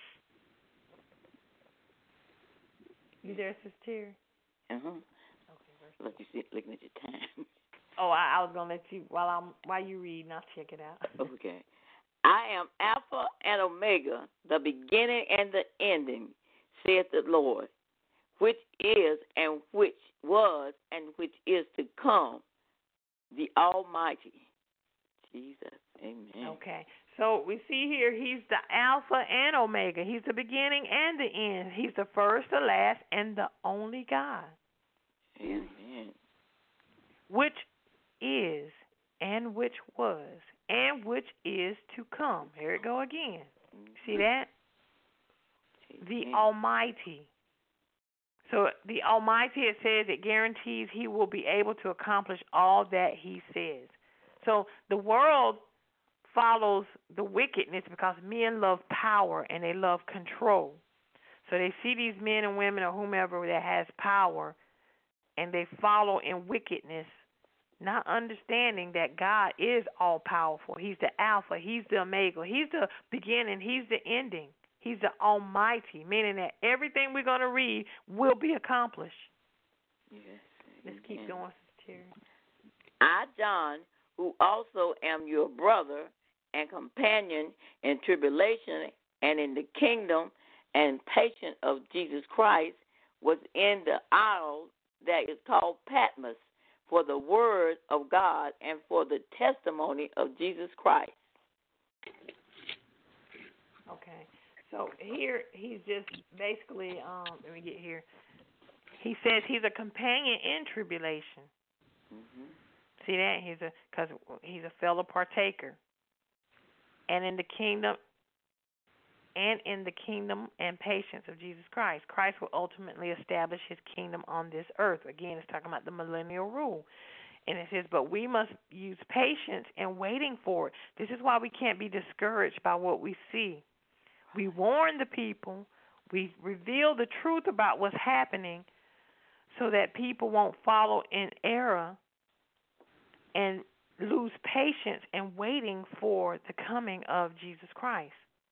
You there, Sister Terry? Uh-huh. Okay, verse Look, you see, looking at your time. Oh, I, I was gonna let you while I'm while you read, and I'll check it out. Okay. I am Alpha and Omega, the beginning and the ending, saith the Lord, which is and which was and which is to come, the Almighty. Jesus. Amen. Okay. So we see here he's the Alpha and Omega. He's the beginning and the end. He's the first, the last, and the only God. Amen. Which is and which was and which is to come. Here it go again. See that? Amen. The Almighty. So the Almighty, it says, it guarantees he will be able to accomplish all that he says. So the world follows the wickedness because men love power and they love control. So they see these men and women or whomever that has power and they follow in wickedness, not understanding that God is all powerful. He's the Alpha. He's the Omega. He's the beginning. He's the ending. He's the Almighty, meaning that everything we're going to read will be accomplished. Yes. Let's keep going, Sister Terry. I, John, who also am your brother and companion in tribulation and in the kingdom and patience of Jesus Christ, was in the isle that is called Patmos for the word of God and for the testimony of Jesus Christ. Okay. So here he's just basically, um, let me get here. He says he's a companion in tribulation. Mm-hmm. See that? He's a because he's a fellow partaker, and in the kingdom, and in the kingdom and patience of Jesus Christ. Christ will ultimately establish His kingdom on this earth. Again, it's talking about the millennial rule. And it says, but we must use patience in waiting for it. This is why we can't be discouraged by what we see. We warn the people. We reveal the truth about what's happening so that people won't follow in error and lose patience in waiting for the coming of Jesus Christ.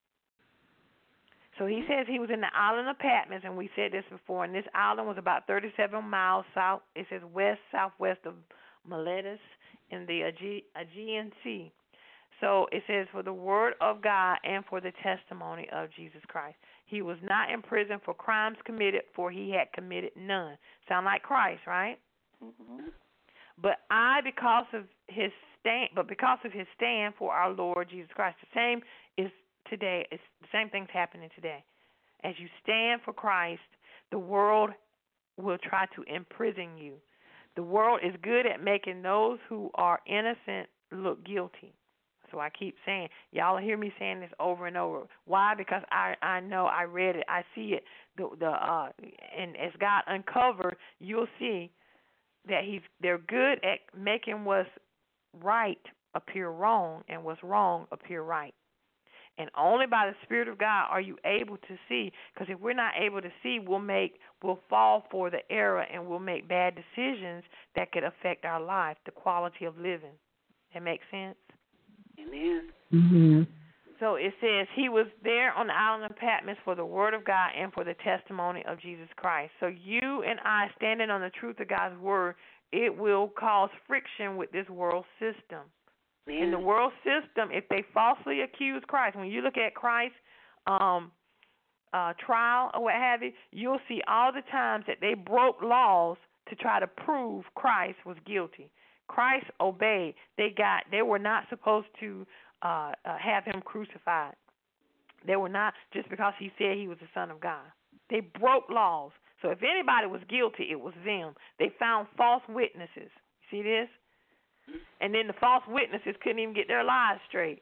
So he says he was in the island of Patmos, and we said this before, and this island was about thirty-seven miles south, it says west, southwest of Miletus in the Aegean Sea. So it says for the word of God and for the testimony of Jesus Christ. He was not in prison for crimes committed, for he had committed none. Sound like Christ, right? Mm-hmm. But I, because of his stand, but because of his stand for our Lord Jesus Christ, the same is today. It's the same thing's happening today. As you stand for Christ, the world will try to imprison you. The world is good at making those who are innocent look guilty. So I keep saying, y'all hear me saying this over and over. Why? Because I, I know, I read it, I see it. The the uh, and as God uncovered, you'll see that he's they're good at making what's right appear wrong and what's wrong appear right. And only by the Spirit of God are you able to see. Because if we're not able to see, we'll make we'll fall for the error and we'll make bad decisions that could affect our life, the quality of living. That makes sense? Amen. Mm-hmm. So it says he was there on the island of Patmos for the word of God and for the testimony of Jesus Christ. So you and I standing on the truth of God's word, it will cause friction with this world system. In the world system, if they falsely accuse Christ, when you look at Christ's um, uh, trial or what have you, you'll see all the times that they broke laws to try to prove Christ was guilty. Christ obeyed. They got. They were not supposed to uh, uh, have him crucified. They were not just because he said he was the Son of God. They broke laws. So if anybody was guilty, it was them. They found false witnesses. See this? And then the false witnesses couldn't even get their lies straight.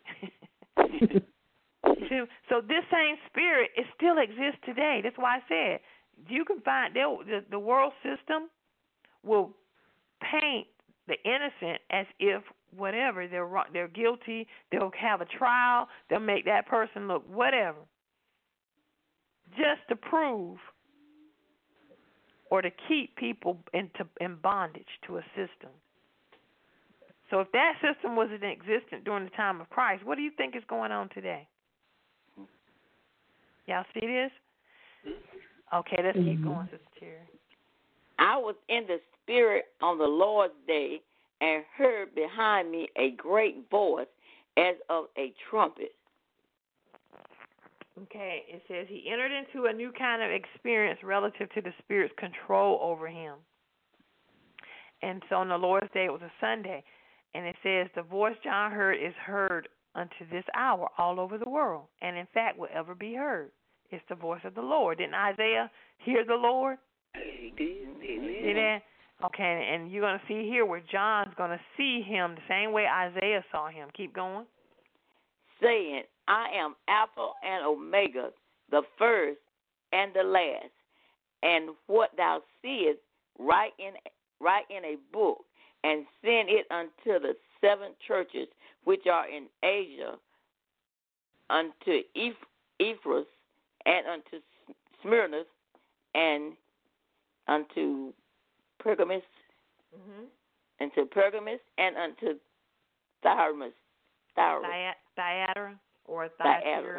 So this same spirit, it still exists today. That's why I said you can find the the world system will paint the innocent as if whatever they're they're guilty. They'll have a trial. They'll make that person look whatever, just to prove or to keep people into in bondage to a system. So if that system wasn't existent during the time of Christ, what do you think is going on today? Y'all see this? Okay, let's keep Mm-hmm. going, Sister Terry. I was in the Spirit on the Lord's day and heard behind me a great voice as of a trumpet. Okay, it says he entered into a new kind of experience relative to the Spirit's control over him. And so on the Lord's day, it was a Sunday. And it says the voice John heard is heard unto this hour all over the world. And in fact, will ever be heard. It's the voice of the Lord. Didn't Isaiah hear the Lord? He did. Amen. See that? Okay, and you're going to see here where John's going to see him the same way Isaiah saw him. Keep going. Saying, I am Alpha and Omega, the first and the last. And what thou seest, write in, write in a book, and send it unto the seven churches which are in Asia, unto Ephesus, and unto Smyrna, and unto Pergamos, Mm-hmm. unto Pergamos, and unto Thyatira. Thyatira or Thyatira.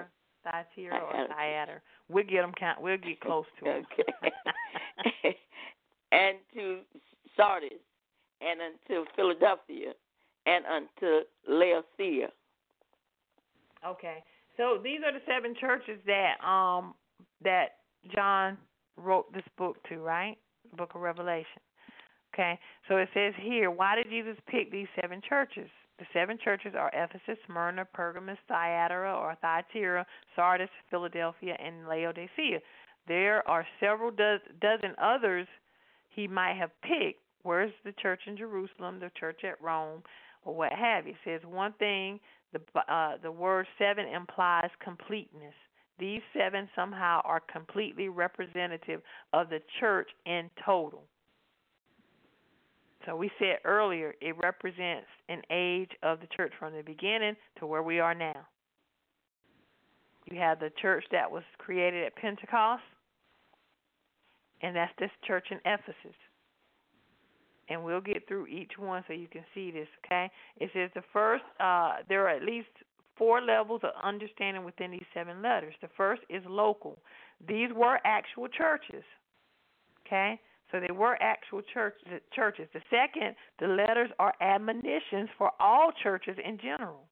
Thyatira or Thyatira. We'll get them count. We'll get close to them. Okay. And to Sardis, and unto Philadelphia, and unto Laodicea. Okay. So these are the seven churches that um that John wrote this book to, right? The book of Revelation. Okay. So it says here, why did Jesus pick these seven churches? The seven churches are Ephesus, Smyrna, Pergamos, Thyatira or Thyatira, Sardis, Philadelphia, and Laodicea. There are several do- dozen others he might have picked. Where's the church in Jerusalem, the church at Rome, or what have you? It says one thing, the uh, the word seven implies completeness. These seven somehow are completely representative of the church in total. So we said earlier, it represents an age of the church from the beginning to where we are now. You have the church that was created at Pentecost, and that's this church in Ephesus. And we'll get through each one so you can see this, okay? It says the first, uh, there are at least four levels of understanding within these seven letters. The first is local. These were actual churches, okay? So they were actual church, churches. The second, the letters are admonitions for all churches in general.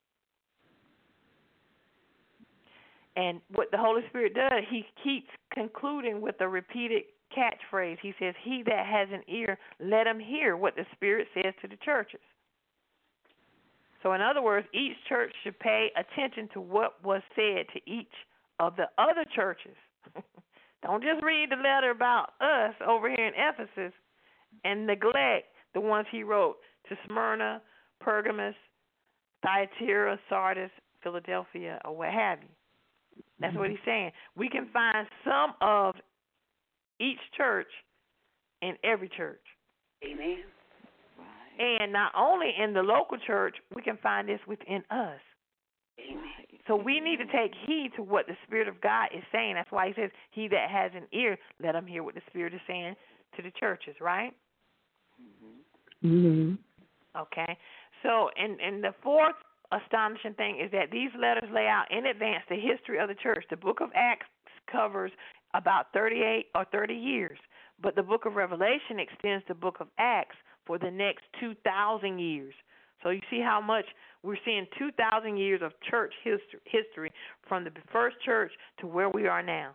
And what the Holy Spirit does, he keeps concluding with a repeated catchphrase. He says, he that has an ear, let him hear what the Spirit says to the churches. So in other words, each church should pay attention to what was said to each of the other churches. Don't just read the letter about us over here in Ephesus and neglect the ones he wrote to Smyrna, Pergamos, Thyatira, Sardis, Philadelphia, or what have you. That's what he's saying. We can find some of each church in every church. Amen. And not only in the local church, we can find this within us. Amen. So we need to take heed to what the Spirit of God is saying. That's why he says, he that has an ear, let him hear what the Spirit is saying to the churches, right? Mm-hmm. Okay. So, and, and the fourth astonishing thing is that these letters lay out in advance the history of the church. The book of Acts covers about thirty-eight or thirty years, but the book of Revelation extends the book of Acts for the next two thousand years. So you see how much we're seeing two thousand years of church history, history from the first church to where we are now.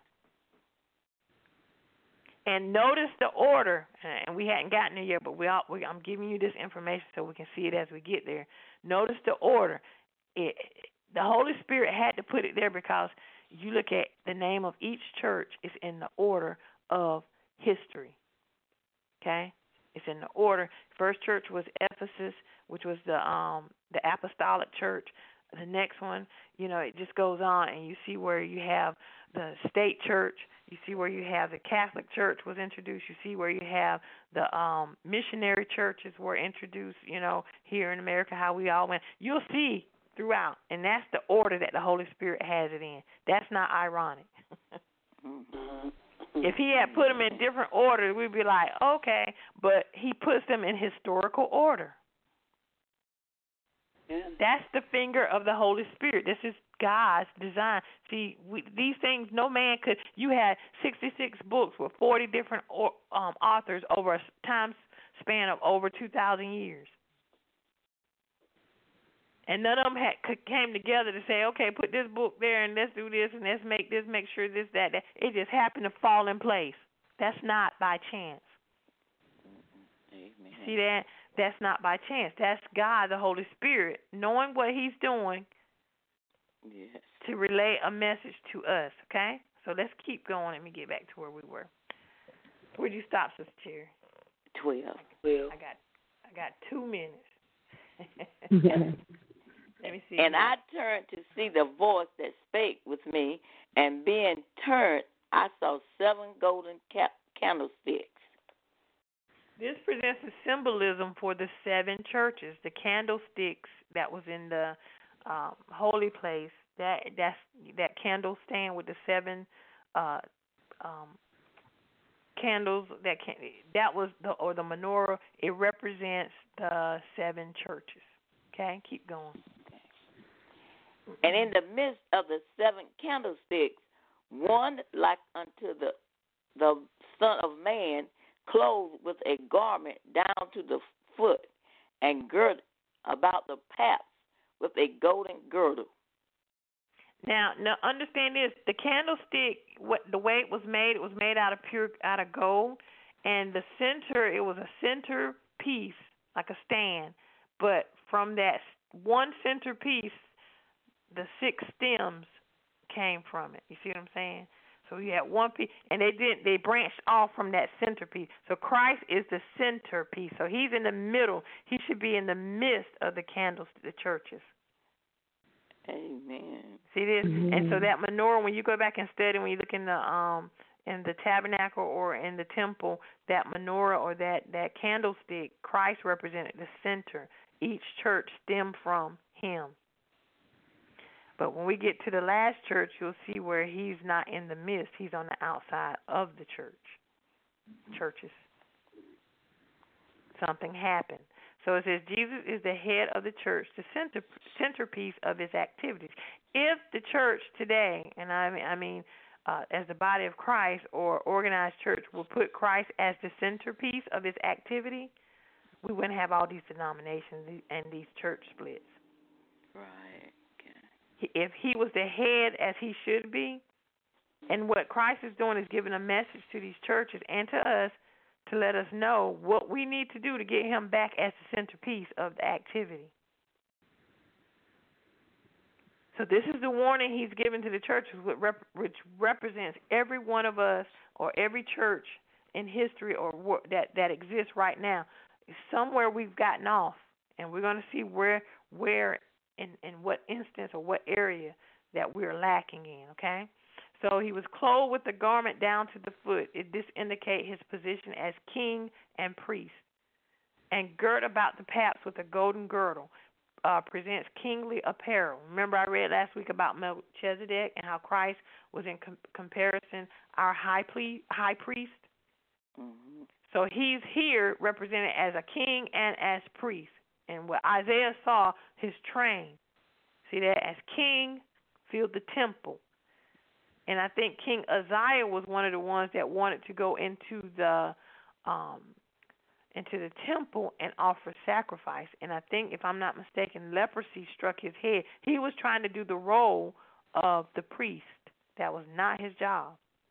And notice the order, and we hadn't gotten there yet, but we, all, we I'm giving you this information so we can see it as we get there. Notice the order. It, the Holy Spirit had to put it there because you look at the name of each church is in the order of history. Okay? It's in the order. First church was Ephesus, which was the um the apostolic church. The next one, you know, it just goes on, and you see where you have the state church. You see where you have the Catholic Church was introduced. You see where you have the um missionary churches were introduced, you know, here in America, how we all went. You'll see throughout, and that's the order that the Holy Spirit has it in. That's not ironic. If he had put them in different order, we'd be like, okay, but he puts them in historical order. Yeah. That's the finger of the Holy Spirit. This is God's design. See, we, these things, no man could. You had sixty-six books with forty different um, authors over a time span of over two thousand years. And none of them had, came together to say, okay, put this book there and let's do this and let's make this, make sure this, that, that. It just happened to fall in place. That's not by chance. Amen. See that? That's not by chance. That's God, the Holy Spirit, knowing what he's doing Yes. to relay a message to us, okay? So let's keep going. Let me get back to where we were. Where'd you stop, Sister Cherry? Twelve. Well, I got I got two minutes. Let me see. And here. I turned to see the voice that spake with me, and being turned, I saw seven golden ca- candlesticks. This presents a symbolism for the seven churches. The candlesticks that was in the um, holy place, that that's that candle stand with the seven uh, um, candles. That can, that was the or the menorah. It represents the seven churches. Okay, keep going. And in the midst of the seven candlesticks, one like unto the the Son of Man, clothed with a garment down to the foot, and girt about the paps with a golden girdle. Now, now understand this: the candlestick, what the way it was made, it was made out of pure out of gold, and the center, it was a center piece, like a stand. But from that one center piece, the six stems came from it. You see what I'm saying? So you had one piece, and they did they branched off from that centerpiece. So Christ is the centerpiece. So He's in the middle. He should be in the midst of the candles, the churches. Amen. See this? Mm-hmm. And so that menorah, when you go back and study, when you look in the um in the tabernacle or in the temple, that menorah or that that candlestick, Christ represented the center. Each church stemmed from Him. But when we get to the last church, you'll see where He's not in the midst. He's on the outside of the church. Churches. Something happened. So it says Jesus is the head of the church, the center centerpiece of His activities. If the church today, and I mean, I mean uh, as the body of Christ or organized church, will put Christ as the centerpiece of its activity, we wouldn't have all these denominations and these church splits. Right. If He was the head as He should be, and what Christ is doing is giving a message to these churches and to us to let us know what we need to do to get Him back as the centerpiece of the activity. So this is the warning He's given to the churches, which represents every one of us or every church in history or that, that exists right now. Somewhere we've gotten off, and we're going to see where where in, in what instance or what area that we're lacking in, okay? So He was clothed with the garment down to the foot. It, this indicates His position as king and priest. And girt about the paps with a golden girdle uh, presents kingly apparel. Remember I read last week about Melchizedek and how Christ was in com- comparison our high, ple- high priest? Mm-hmm. So He's here represented as a king and as priest. And what Isaiah saw, his train, see that, as king, filled the temple. And I think King Uzziah was one of the ones that wanted to go into the um, into the temple and offer sacrifice. And I think, if I'm not mistaken, leprosy struck his head. He was trying to do the role of the priest. That was not his job.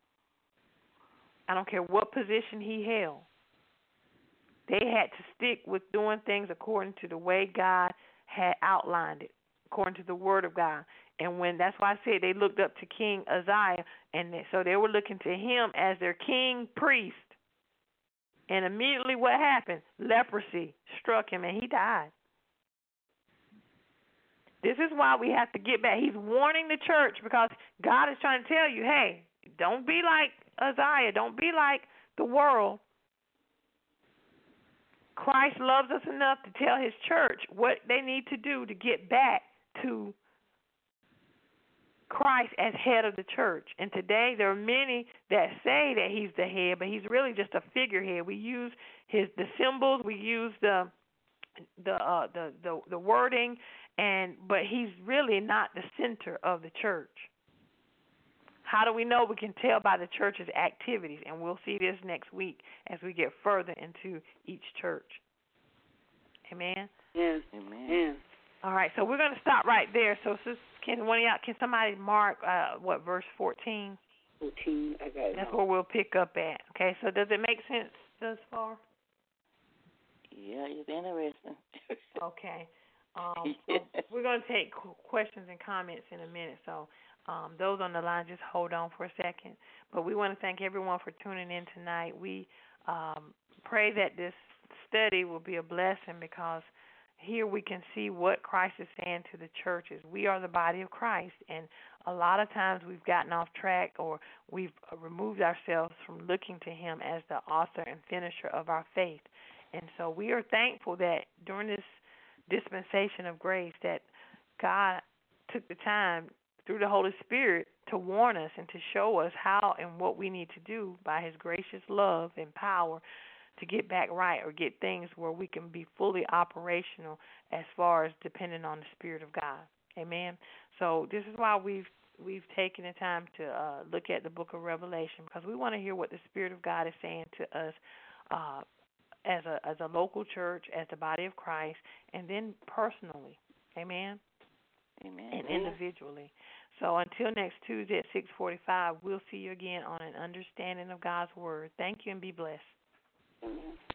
I don't care what position he held. They had to stick with doing things according to the way God had outlined it, according to the Word of God. And when that's why I said they looked up to King Uzziah, and they, so they were looking to him as their king priest. And immediately what happened? Leprosy struck him, and he died. This is why we have to get back. He's warning the church because God is trying to tell you, hey, don't be like Uzziah. Don't be like the world. Christ loves us enough to tell His church what they need to do to get back to Christ as head of the church. And today there are many that say that He's the head, but He's really just a figurehead. We use his the symbols, we use the the uh, the, the the wording, and but He's really not the center of the church. How do we know? We can tell by the church's activities, and we'll see this next week as we get further into each church. Amen? Yes. Amen. Yes. All right, so we're going to stop right there. So can one of y'all, can somebody mark, uh, what, verse fourteen? fourteen, I got it. That's where we'll pick up at. Okay, so does it make sense thus far? Yeah, it's interesting. Okay. Um, so we're going to take questions and comments in a minute, so um, those on the line, just hold on for a second. But we want to thank everyone for tuning in tonight. We um, pray that this study will be a blessing because here we can see what Christ is saying to the churches. We are the body of Christ, and a lot of times we've gotten off track or we've removed ourselves from looking to Him as the author and finisher of our faith. And so we are thankful that during this dispensation of grace that God took the time through the Holy Spirit to warn us and to show us how and what we need to do by His gracious love and power to get back right or get things where we can be fully operational as far as depending on the Spirit of God. Amen. So this is why we've we've taken the time to uh, look at the book of Revelation, because we want to hear what the Spirit of God is saying to us uh, as a as a local church, as the body of Christ, and then personally. Amen. Amen. And individually. So until next Tuesday at six forty-five, we'll see you again on an understanding of God's Word. Thank you and be blessed. Amen.